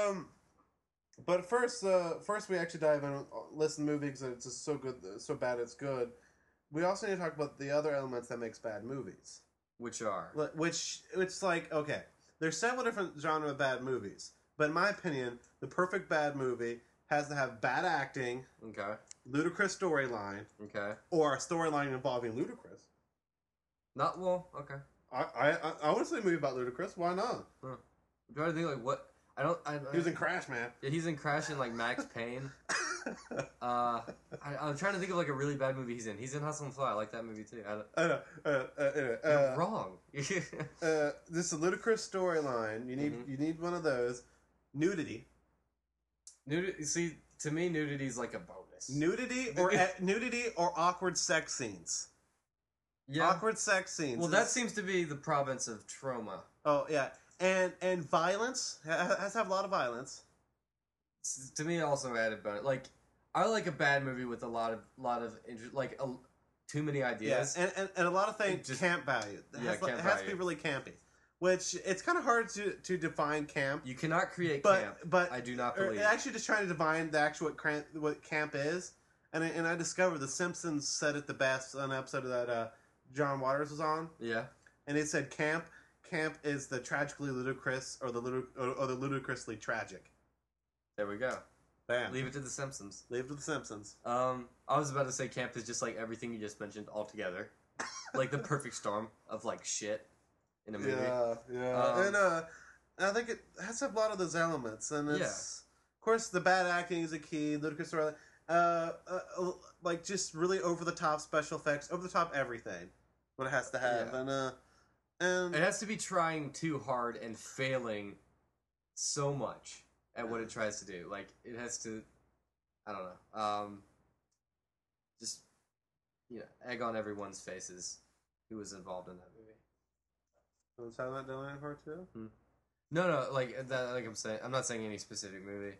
But first we actually dive in, listen to movies that it's just so good, so bad it's good. We also need to talk about the other elements that makes bad movies. Which are? Which it's like, okay, there's several different genre of bad movies, but in my opinion, the perfect bad movie has to have bad acting, Okay. ludicrous storyline, Okay. or a storyline involving Ludacris. Not well. Okay. I want to see a movie about Ludacris. Why not? I'm trying to think like what. He was in Crash, man. Yeah, he's in Crash and like Max Payne. I'm trying to think of like a really bad movie he's in. He's in Hustle and Flow. I like that movie too. You're wrong. This is a ludicrous storyline. You need one of those. Nudity. See, to me, nudity is like a bonus. Nudity or awkward sex scenes. Yeah. Awkward sex scenes. Well, that seems to be the province of trauma. Oh yeah, and violence has to have a lot of violence. To me, also added bonus. Like, I like a bad movie with a lot of like too many ideas. Yeah, and a lot of things Just- camp value. It has to be value. really campy. Which it's kind of hard to define camp. You cannot create But camp. but I do not believe. actually just trying to define the actual what camp is, and I discovered The Simpsons said it the best on an episode of that John Waters was on, Yeah. and it said camp is the tragically ludicrous or the ludicrously tragic. There we go. Bam. Leave it to the Simpsons. Leave it to The Simpsons. I was about to say camp is just like everything you just mentioned all together. Like the perfect storm of like shit in a movie. Yeah. And I think it has to have a lot of those elements, and it's of course the bad acting is a key. Ludicrous story, like just really over the top special effects, over the top everything. What it has to have, Yeah. and It has to be trying too hard and failing so much at what it tries to do. Like it has to, I don't know, just egg on everyone's faces who was involved in that movie. Was Silent Night, Deadly Night Part 2? No, like that. Like I'm saying, I'm not saying any specific movie.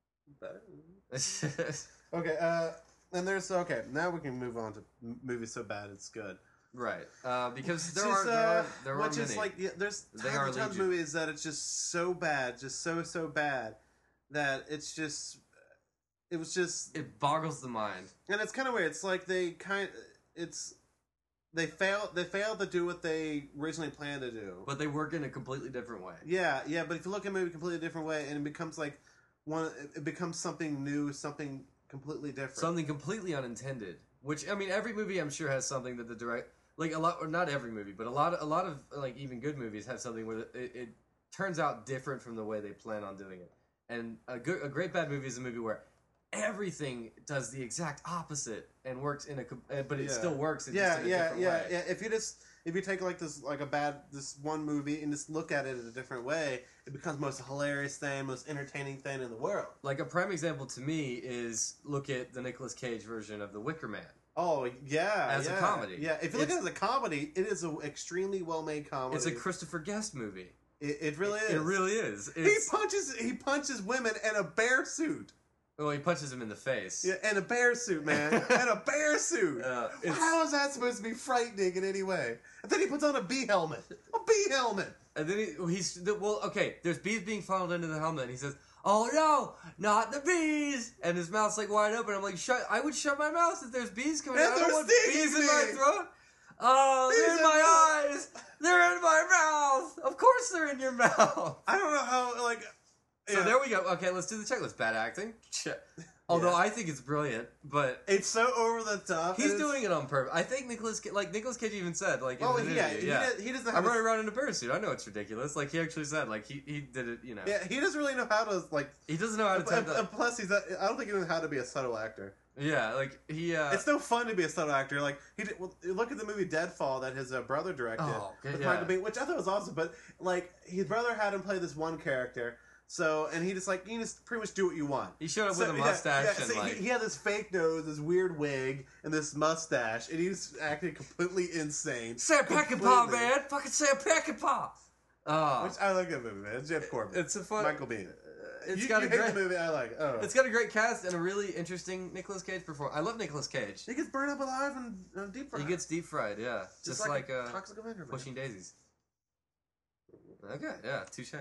Okay, and there's now we can move on to movies so bad it's good. Right, because It's there just, are which many. is like there's They are tons of legion. movies that it's just so bad, just so bad that it was just, It boggles the mind. and it's kind of weird. It's like they failed to do what they originally planned to do. But they work in a completely different way. Yeah, but if you look at a movie a completely different way, and it becomes like it becomes something new, something completely different. Something completely unintended. Which, I mean, every movie I'm sure has something that the direct... Like, a lot... Or not every movie, but a lot of like, even good movies have something where it turns out different from the way they plan on doing it. And a great bad movie is a movie where everything does the exact opposite and works but it still works. Just in a different way. If you take like this one movie and just look at it in a different way, it becomes the most hilarious thing, most entertaining thing in the world. Like a prime example to me is look at the Nicolas Cage version of The Wicker Man. Oh yeah, as a comedy. Yeah, if you look at it as a comedy, it is an extremely well made comedy. It's a Christopher Guest movie. It really is. It really is. He punches women in a bear suit. Well, he punches him in the face. Yeah, in a bear suit, man. In a bear suit. How is that supposed to be frightening in any way? And then he puts on a bee helmet. A bee helmet. And then there's bees being funneled into the helmet, and he says, "Oh no, not the bees!" And his mouth's like wide open. I'm like, I would shut my mouth if there's bees coming out. I don't want bees in my throat. Oh, they're in my eyes. They're in my mouth. Of course they're in your mouth. I don't know how, So there we go. Okay, let's do the checklist. Bad acting. Although I think it's brilliant, but it's so over the top. He's doing it on purpose. I think Nicolas Cage even said, in an interview, he doesn't have I'm running around in a parachute. I know it's ridiculous. He actually said, he did it. Yeah, he doesn't really know how to He doesn't know how to. Plus, I don't think he knows how to be a subtle actor. Yeah, it's no fun to be a subtle actor. Look at the movie Deadfall that his brother directed, Michael Biehn, which I thought was awesome. But his brother had him play this one character. So, and you just pretty much do what you want. He showed up with a mustache he had this fake nose, this weird wig, and this mustache, and he was acting completely insane. Sam Peckinpah, man! Fucking Sam Peckinpah! Which I like that movie, man. It's Jeff Corbin. It's a fun... Michael Biehn. It's got a great hate the movie. I like it. Oh. It's got a great cast and a really interesting Nicolas Cage performance. I love Nicolas Cage. He gets burned up alive and deep fried. He gets deep fried, yeah. Just like Toxic Avenger, Pushing Daisies. Okay, yeah, touche.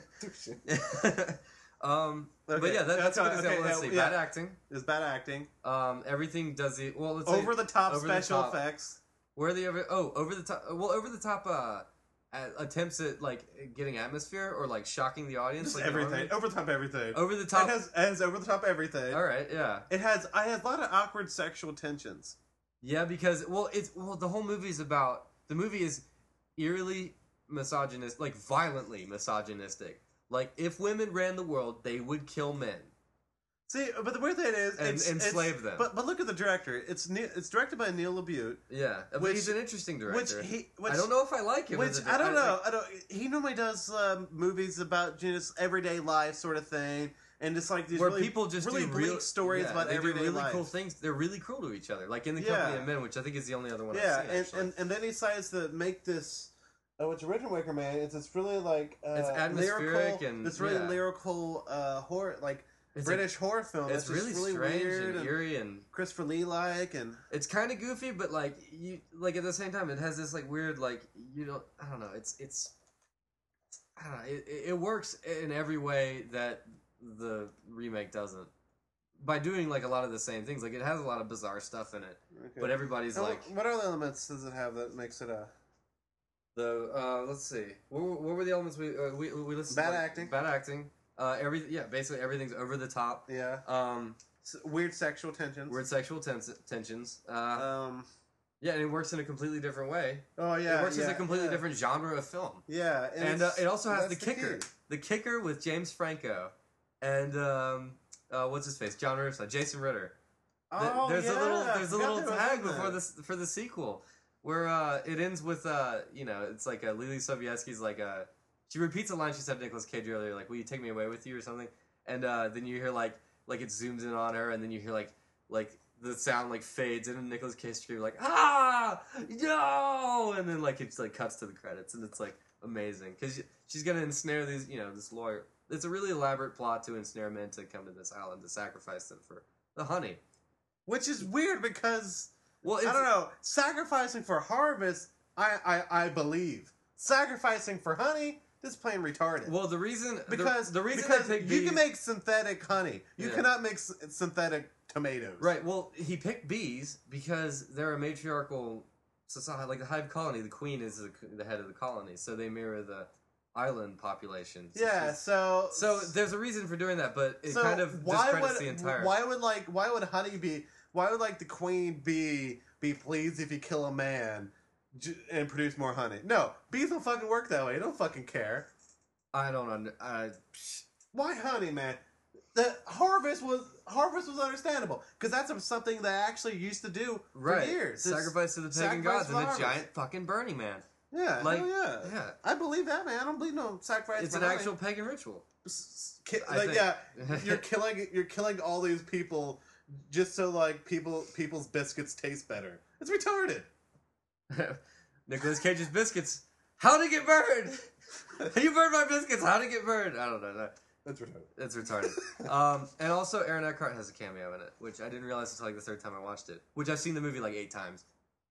But yeah, that's a good example. Let's see. Bad acting. It's bad acting. Everything does the over the top special effects. Where are the over the top? Well, over the top attempts at getting atmosphere or everything the audience. Just everything. Over the top everything. Over the top. It has over the top everything. All right, yeah. It has. I have a lot of awkward sexual tensions. Yeah, because the whole movie is about the movie is eerily misogynistic, violently misogynistic. If women ran the world, they would kill men. See, but the weird thing is, and enslave them. But look at the director. It's directed by Neil LaBute. Yeah, but he's an interesting director. Which I don't know if I like him. I don't know. He normally does movies about just everyday life sort of thing, and just these where people just really do bleak stories about everyday life. Cool things. They're really cruel to each other, in the Company of Men, which I think is the only other one. I've seen, and then he decides to make this. Which original Wicker Man, it's really it's atmospheric lyrical, this really lyrical horror, British horror film. It's really strange weird and eerie and Christopher Lee and it's kind of goofy, but you at the same time it has this weird I don't know. It's I don't know. It works in every way that the remake doesn't. By doing a lot of the same things, it has a lot of bizarre stuff in it, but everybody's what other elements does it have that makes it a? Let's see. What were the elements we listed? Bad acting. Bad acting. Basically everything's over the top. Yeah. Weird sexual tensions. Tensions. Yeah, and it works in a completely different way. Oh yeah. It works as a completely different genre of film. Yeah, and it also has the kicker. The kicker with James Franco, and what's his face? John Ritter, Jason Ritter. There's a little tag for the sequel. Where it ends with it's Lily Sobieski's she repeats a line she said to Nicolas Cage earlier, will you take me away with you or something? And then you hear it zooms in on her, and then you hear the sound fades in, and Nicolas Cage screams ah no, and then it cuts to the credits, and it's amazing because she's gonna ensnare these this lawyer. It's a really elaborate plot to ensnare men to come to this island to sacrifice them for the honey, which is weird because. Well, I don't know. Sacrificing for harvest, I believe. Sacrificing for honey, this is plain retarded. Well, the reason because you can make synthetic honey. You cannot make synthetic tomatoes. Right. Well, he picked bees because they're a matriarchal society. The hive colony, the queen is the head of the colony, so they mirror the island population. So there's a reason for doing that, but it kind of discredits the entire. Why would honey be? Why would the queen bee be pleased if you kill a man and produce more honey? No, bees don't fucking work that way. They don't fucking care. I don't Why honey, man? The harvest was understandable because that's something they actually used to do for years. Sacrifice to the pagan gods and the giant fucking Burning Man. Yeah, like, hell yeah. I believe that, man. I don't believe no sacrifice. It's an actual pagan ritual. You're killing all these people just so like people's biscuits taste better. It's retarded. Nicolas Cage's biscuits. How'd it get burned? You burned my biscuits. How'd it get burned? I don't know. That's retarded. And also, Aaron Eckhart has a cameo in it, which I didn't realize until like the third time I watched it. Which I've seen the movie like 8 times,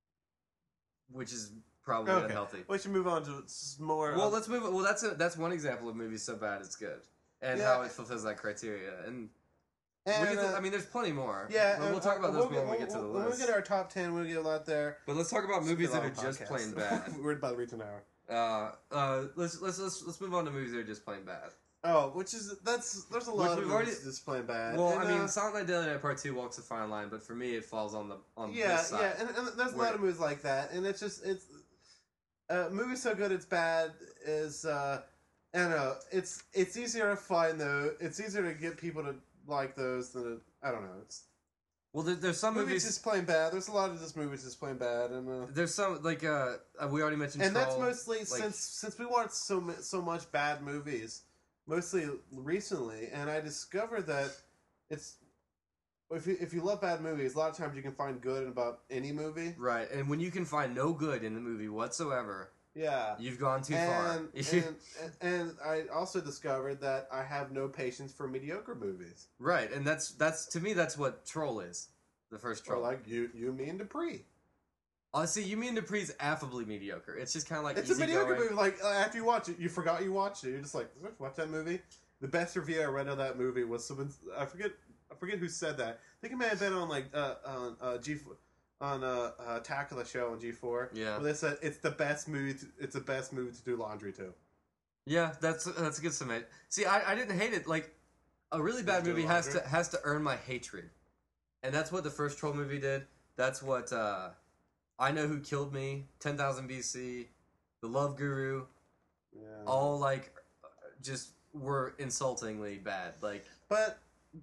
which is probably unhealthy. We should move on to more. Well, let's move. Well, that's one example of movies so bad it's good, and how it fulfills that criteria. And there's plenty more. Yeah, we'll talk about those more when we get to the list. When we get our top 10, we'll get a lot there. But let's talk about movies that are just plain bad. We're about to reach an hour. Let's move on to movies that are just plain bad. Oh, there's a lot of movies just plain bad. Well, Silent Night, Deadly Night Part 2 walks a fine line, but for me, it falls on this side. Yeah, and there's a lot of movies like that, and it's movies so good it's bad is I don't know. It's easier to find though. It's easier to get people to like those than I don't know. There's some movies just plain bad. There's a lot of just movies just plain bad, and there's some we already mentioned. And Troll, that's mostly since we watched so much bad movies, mostly recently, and I discovered that it's if you love bad movies, a lot of times you can find good in about any movie. Right, and when you can find no good in the movie whatsoever, you've gone too far. And I also discovered that I have no patience for mediocre movies. Right, and that's to me that's what Troll is, the first Troll. Or like you mean Dupree. See, You Mean Dupree's affably mediocre. It's just kind of like it's a mediocre movie. Like after you watch it, you forgot you watched it. You're just like, watch that movie. The best review I read of that movie was someone I forget who said that. I think it may have been on like on Attack of the Show on G4. Yeah, where they said it's the best movie. It's the best movie to do laundry to. Yeah, that's a good summation. See, I didn't hate it. Like a really bad movie has to earn my hatred, and that's what the first Troll movie did. That's what I Know Who Killed Me, 10,000 BC, The Love Guru, all like just were insultingly bad. Like, but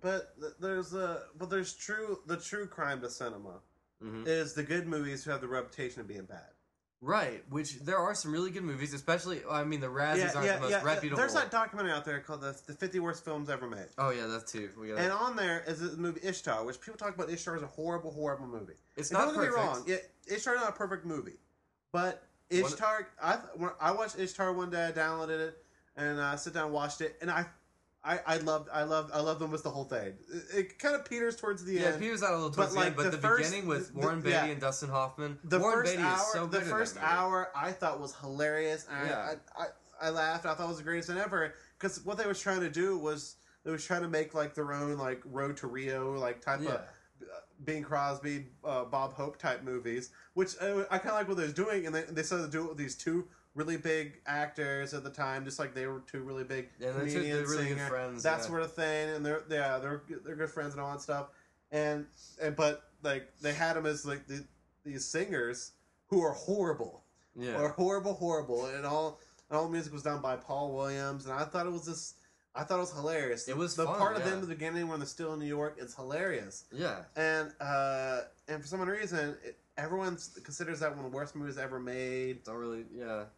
there's true crime to cinema is the good movies who have the reputation of being bad. Right, which there are some really good movies, especially, the Razzies aren't the most reputable. There's that documentary out there called the 50 Worst Films Ever Made. Oh yeah, that too. And on there is the movie Ishtar, which people talk about Ishtar as a horrible, horrible movie. It's not perfect. Don't get me wrong, Ishtar is not a perfect movie. But Ishtar, when I watched Ishtar one day, I downloaded it, and I sit down and watched it, and I loved almost the whole thing. It kind of peters towards the end. Yeah, it peters out a little towards the end, but the beginning with Warren Beatty and Dustin Hoffman, Warren Beatty is so good. The first hour I thought was hilarious. And I laughed. I thought it was the greatest thing ever. Because what they was trying to do was they was trying to make like their own like Road to Rio like type of Bing Crosby, Bob Hope type movies, which I kind of like what they was doing. And they started to do it with these two really big actors at the time, just like they were two really big comedians, they're really good friends, that sort of thing, and they're good friends and all that stuff, but like they had them as like these singers who are horrible, horrible, and all the music was done by Paul Williams, and I thought it was hilarious. It was the fun, part of them at the beginning when they're still in New York. It's hilarious. Yeah, and for some reason. Everyone considers that one of the worst movies ever made. Don't really,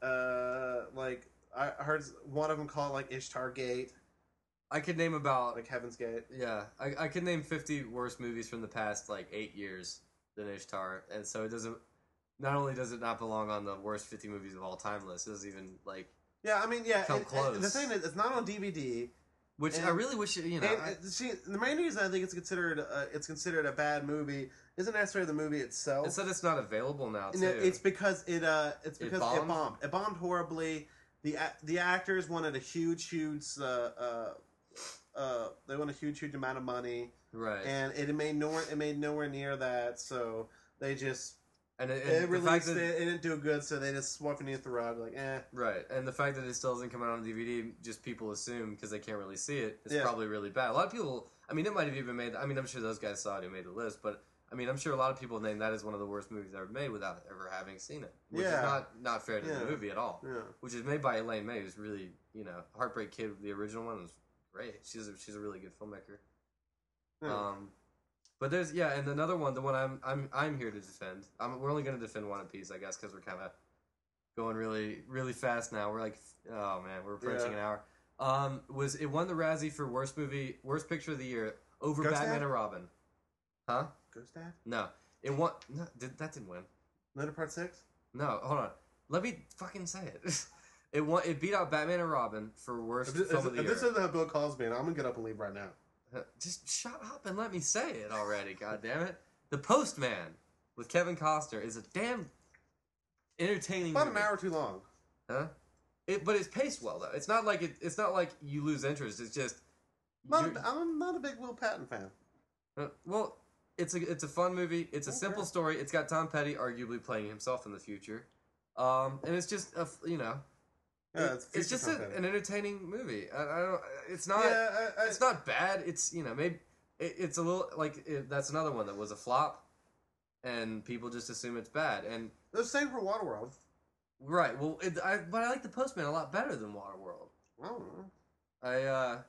like I heard one of them called like Ishtar Gate. I could name about like Heaven's Gate. Yeah, I could name 50 worst movies from the past like 8 years than Ishtar, and so it doesn't. Not only does it not belong on the worst 50 movies of all time list, it doesn't even like. Yeah, I mean, come close. The thing is, it's not on DVD. Which I really wish the main reason I think it's considered a bad movie isn't necessarily the movie itself. It's that it's not available now too. It's because it bombed. It bombed horribly. The actors wanted a huge they want a huge amount of money. Right. And it made nowhere near that, so they just And it released it didn't do good, so they just swept it underneath the rug, like, eh. Right, and the fact that it still doesn't come out on DVD, just people assume, because they can't really see it, it's probably really bad. A lot of people, I mean, it might have even made, I mean, I'm sure those guys saw it who made the list, but, I mean, I'm sure a lot of people name that as one of the worst movies ever made without ever having seen it. Which is not fair to the movie at all. Yeah. Which is made by Elaine May, who's really, Heartbreak Kid, the original one, was great. She's a really good filmmaker. Yeah. But there's and another one, the one I'm here to defend. We're only going to defend one apiece, I guess, because we're kind of going really really fast now. We're like, oh man, we're approaching an hour. It won the Razzie for worst picture of the year over Ghost Batman Dad? and Robin. Huh? Ghost Dad? No, it won. No, that didn't win. Letter Part 6? No, hold on. Let me fucking say it. It won. It beat out Batman and Robin for worst film of the If year. this isn't a Bill Cosby, and I'm gonna get up and leave right now. Just shut up and let me say it already. God damn it! The Postman with Kevin Costner is a damn entertaining. About movie. an hour too long. Huh? But it's paced well though. It's not like it's not like you lose interest. It's just. I'm not a big Will Patton fan. Well, it's a fun movie. It's a Okay. simple story. It's got Tom Petty arguably playing himself in the future, and it's just Yeah, it's just an entertaining movie. I don't. It's not. Yeah, it's not bad. It's maybe it's a little that's another one that was a flop, and people just assume it's bad. And the same for Waterworld. right. Well, but I like The Postman a lot better than Waterworld. I don't know.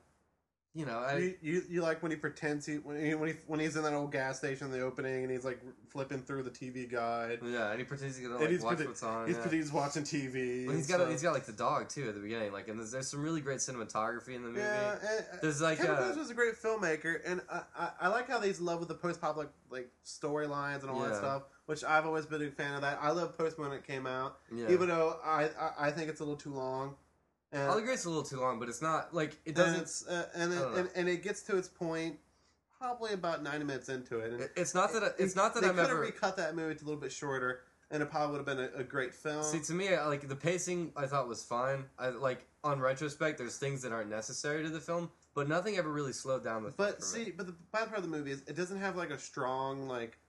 You like when he pretends when he's in that old gas station in the opening and he's like flipping through the TV guide. Yeah, and he pretends he's gonna And watch what's on. He's watching TV. Well, he's got like the dog too at the beginning. Like, and there's some really great cinematography in the movie. Yeah, There's like Kevin Costner was a great filmmaker, and I like how he's in love with the post-pop like storylines and all that stuff. Which I've always been a fan of that. I love Postman when it came out, even though I think it's a little too long. And, I'll agree it's a little too long, but it's not like it doesn't. And it gets to its point probably about 90 minutes into it. And it's not that they I'm could ever have recut that movie to a little bit shorter, and it probably would have been a great film. See, to me, like the pacing, I thought was fine. I like on retrospect, there's things that aren't necessary to the film, but nothing ever really slowed down the. But film for me. but the bad part of the movie is it doesn't have like a strong like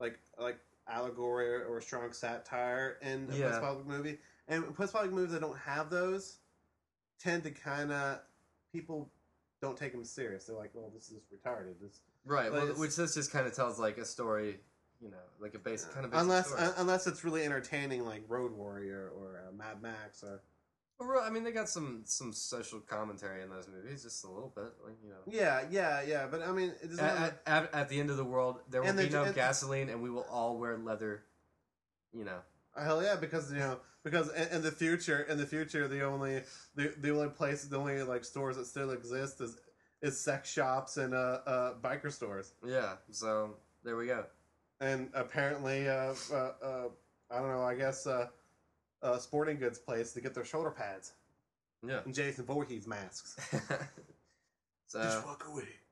allegory or a strong satire in a post-public movie. And post-public movies that don't have those tend to kind of people don't take them serious. They're like, well, this is retarded. Right, well, which this just kind of tells like a story, like a basic kind of basic story. Unless it's really entertaining, like Road Warrior or Mad Max or. Well, I mean, they got some social commentary in those movies, just a little bit, like Yeah, but I mean, it doesn't at the end of the world, there will be no gasoline, and we will all wear leather. Hell yeah, because in the future, the only like stores that still exist is sex shops and biker stores. Yeah, so there we go. And apparently, I don't know. I guess sporting goods place to get their shoulder pads. Yeah, and Jason Voorhees masks. So just walk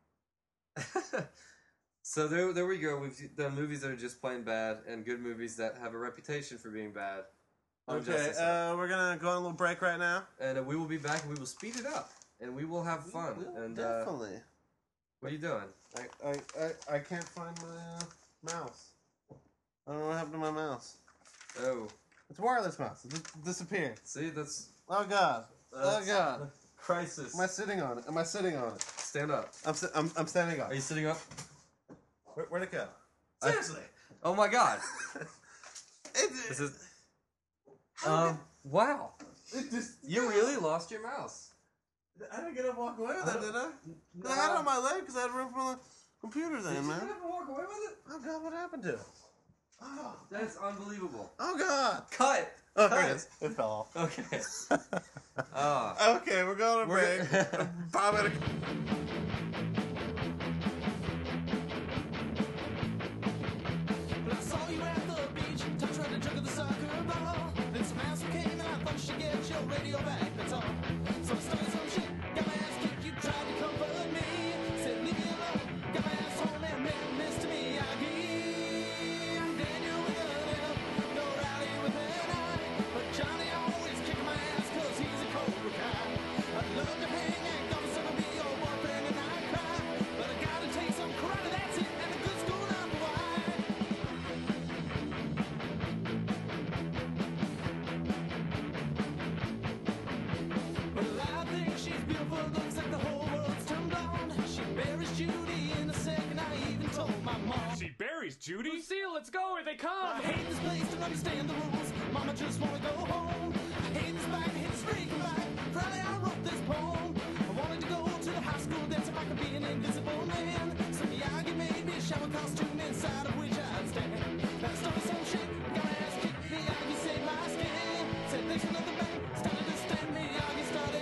away. So there we go. We've done movies that are just plain bad, and good movies that have a reputation for being bad. Okay, we're gonna go on a little break right now, and we will be back, and we will speed it up, and we will have fun. And definitely. What are you doing? I can't find my mouse. I don't know what happened to my mouse. Oh, it's a wireless mouse. It just disappeared. See, that's oh god. Oh god. Crisis. Am I sitting on it? Am I sitting on it? Stand up. I'm standing up. Are you sitting up? Where'd it go? Seriously. Oh my god. This is. Wow. You really lost your mouse. I didn't get up and walk away with it, did I? No. I had it on my leg because I had room for the computer then, man. Did you get up and walk away with it? Oh god, what happened to it? Oh. That's unbelievable. Oh god. Cut. Oh, there it is. It fell off. Okay. Okay, we're going to break. 5 minutes. Radio back, that's all. So I started some shit, got my ass kicked, you tried to comfort me. Said leave me alone, got my ass home and Mr. Miyagi. Daniel with an F, no rally with an I. But Johnny always kicking my ass cause he's a Cobra Kai. I'd love to hang and go to some of me or boyfriend and I cry. But I gotta take some karate, that's it, and a good school number wide. She's beautiful, looks like the whole world's turned on. She buries Judy in a second, I even told my mom. She buries Judy? Lucille, let's go, here they come! I hate this place, don't understand the rules. Mama just wanna go home. I hate this bike, I hate this freaking bike. Friday I wrote this poem. I wanted to go to the high school. school dance if I could be an invisible man. So Miyagi made me a shower costume inside of which I'd stand. Now started some shit, got my ass kicked. Miyagi saved my skin. Said thanks for nothing, man. Started to stand. Miyagi started.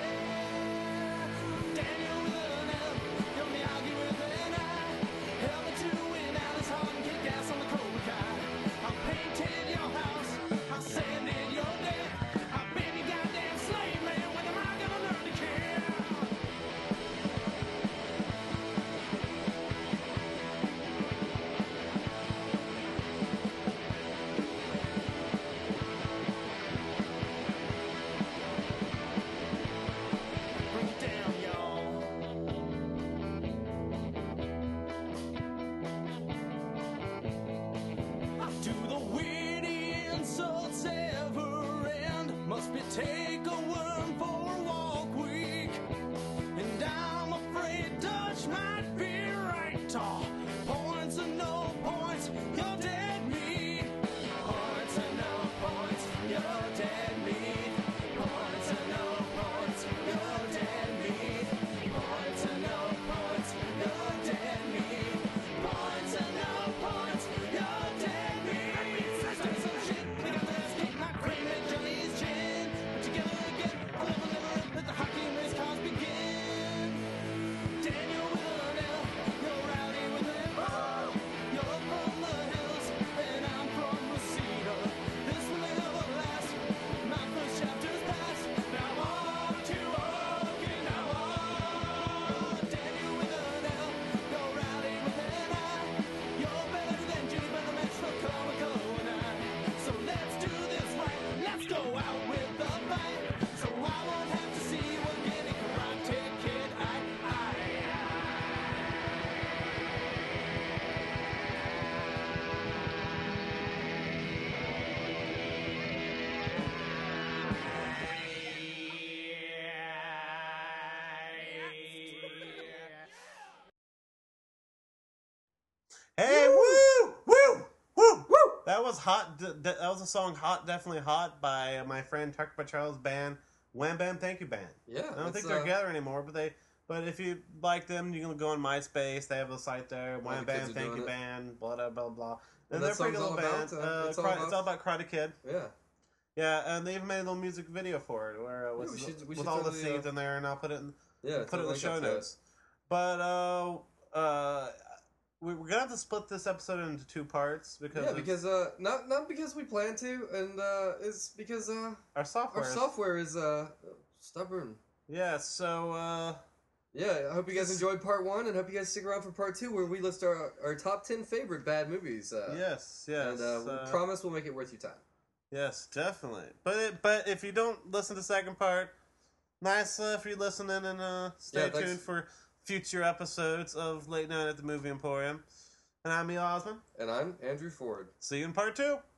Daniel with an L, yo Miyagi with an I. Held me to an Alice Hard and kicked ass on the Cobra Kai. I painted your house, I sanded your deck. I've been your goddamn slave, man. When am I gonna learn to care? Bring it down, y'all. Do the witty insults ever end? Must be take a worm for a walk week. And I'm afraid Dutch might be right. Points or no points, you're dead meat. Points or no points, you're dead meat. Points or no points, you're dead meat. Points or no points, you're dead meat. Points or no points, you're dead meat. Start some shit, they got their ass kicked, not cream at Johnny's chin. But together again, I'll never let the hockey and race cars begin. Daniel with an L, you're rowdy with an O. You're from the hills, and I'm from Reseda. This will never last. My first chapter's past. Now on to Okinawa. Daniel with an L, you're rowdy with an I. You're better than Jimmy Brother Max for Comico and I. So let's do this right. Let's go out with the fight. So I won't have to see you again in Karate Kid. Hey, woo, woo, woo, woo! That was hot. That was a song "Hot," definitely hot by my friend Tucker Pachar's band, Wham Bam Thank You Band. Yeah, I don't it's, think they're together anymore, but if you like them, you can go on MySpace. They have a site there, the Wham kids Bam are Thank doing You it. Band, blah blah blah blah. And And they're a that pretty song's little all band. about, It's all about Karate Kid. Yeah. Yeah, and they even made a little music video for it, where we with, should with all the totally, scenes in there, and I'll put it in Yeah. put it in the show notes. But we're gonna have to split this episode into two parts because Yeah, because not because we plan to, and it's because our software. our software is stubborn. Yeah, so Yeah, I hope you guys enjoyed part 1, and hope you guys stick around for part 2, where we list our top 10 favorite bad movies. yes, And we promise we'll make it worth your time. yes, definitely. But if you don't listen to the second part, nice if you're listening, and stay thanks. tuned for future episodes of Late Night at the Movie Emporium. And I'm Neil Osmond. And I'm Andrew Ford. See you in part 2.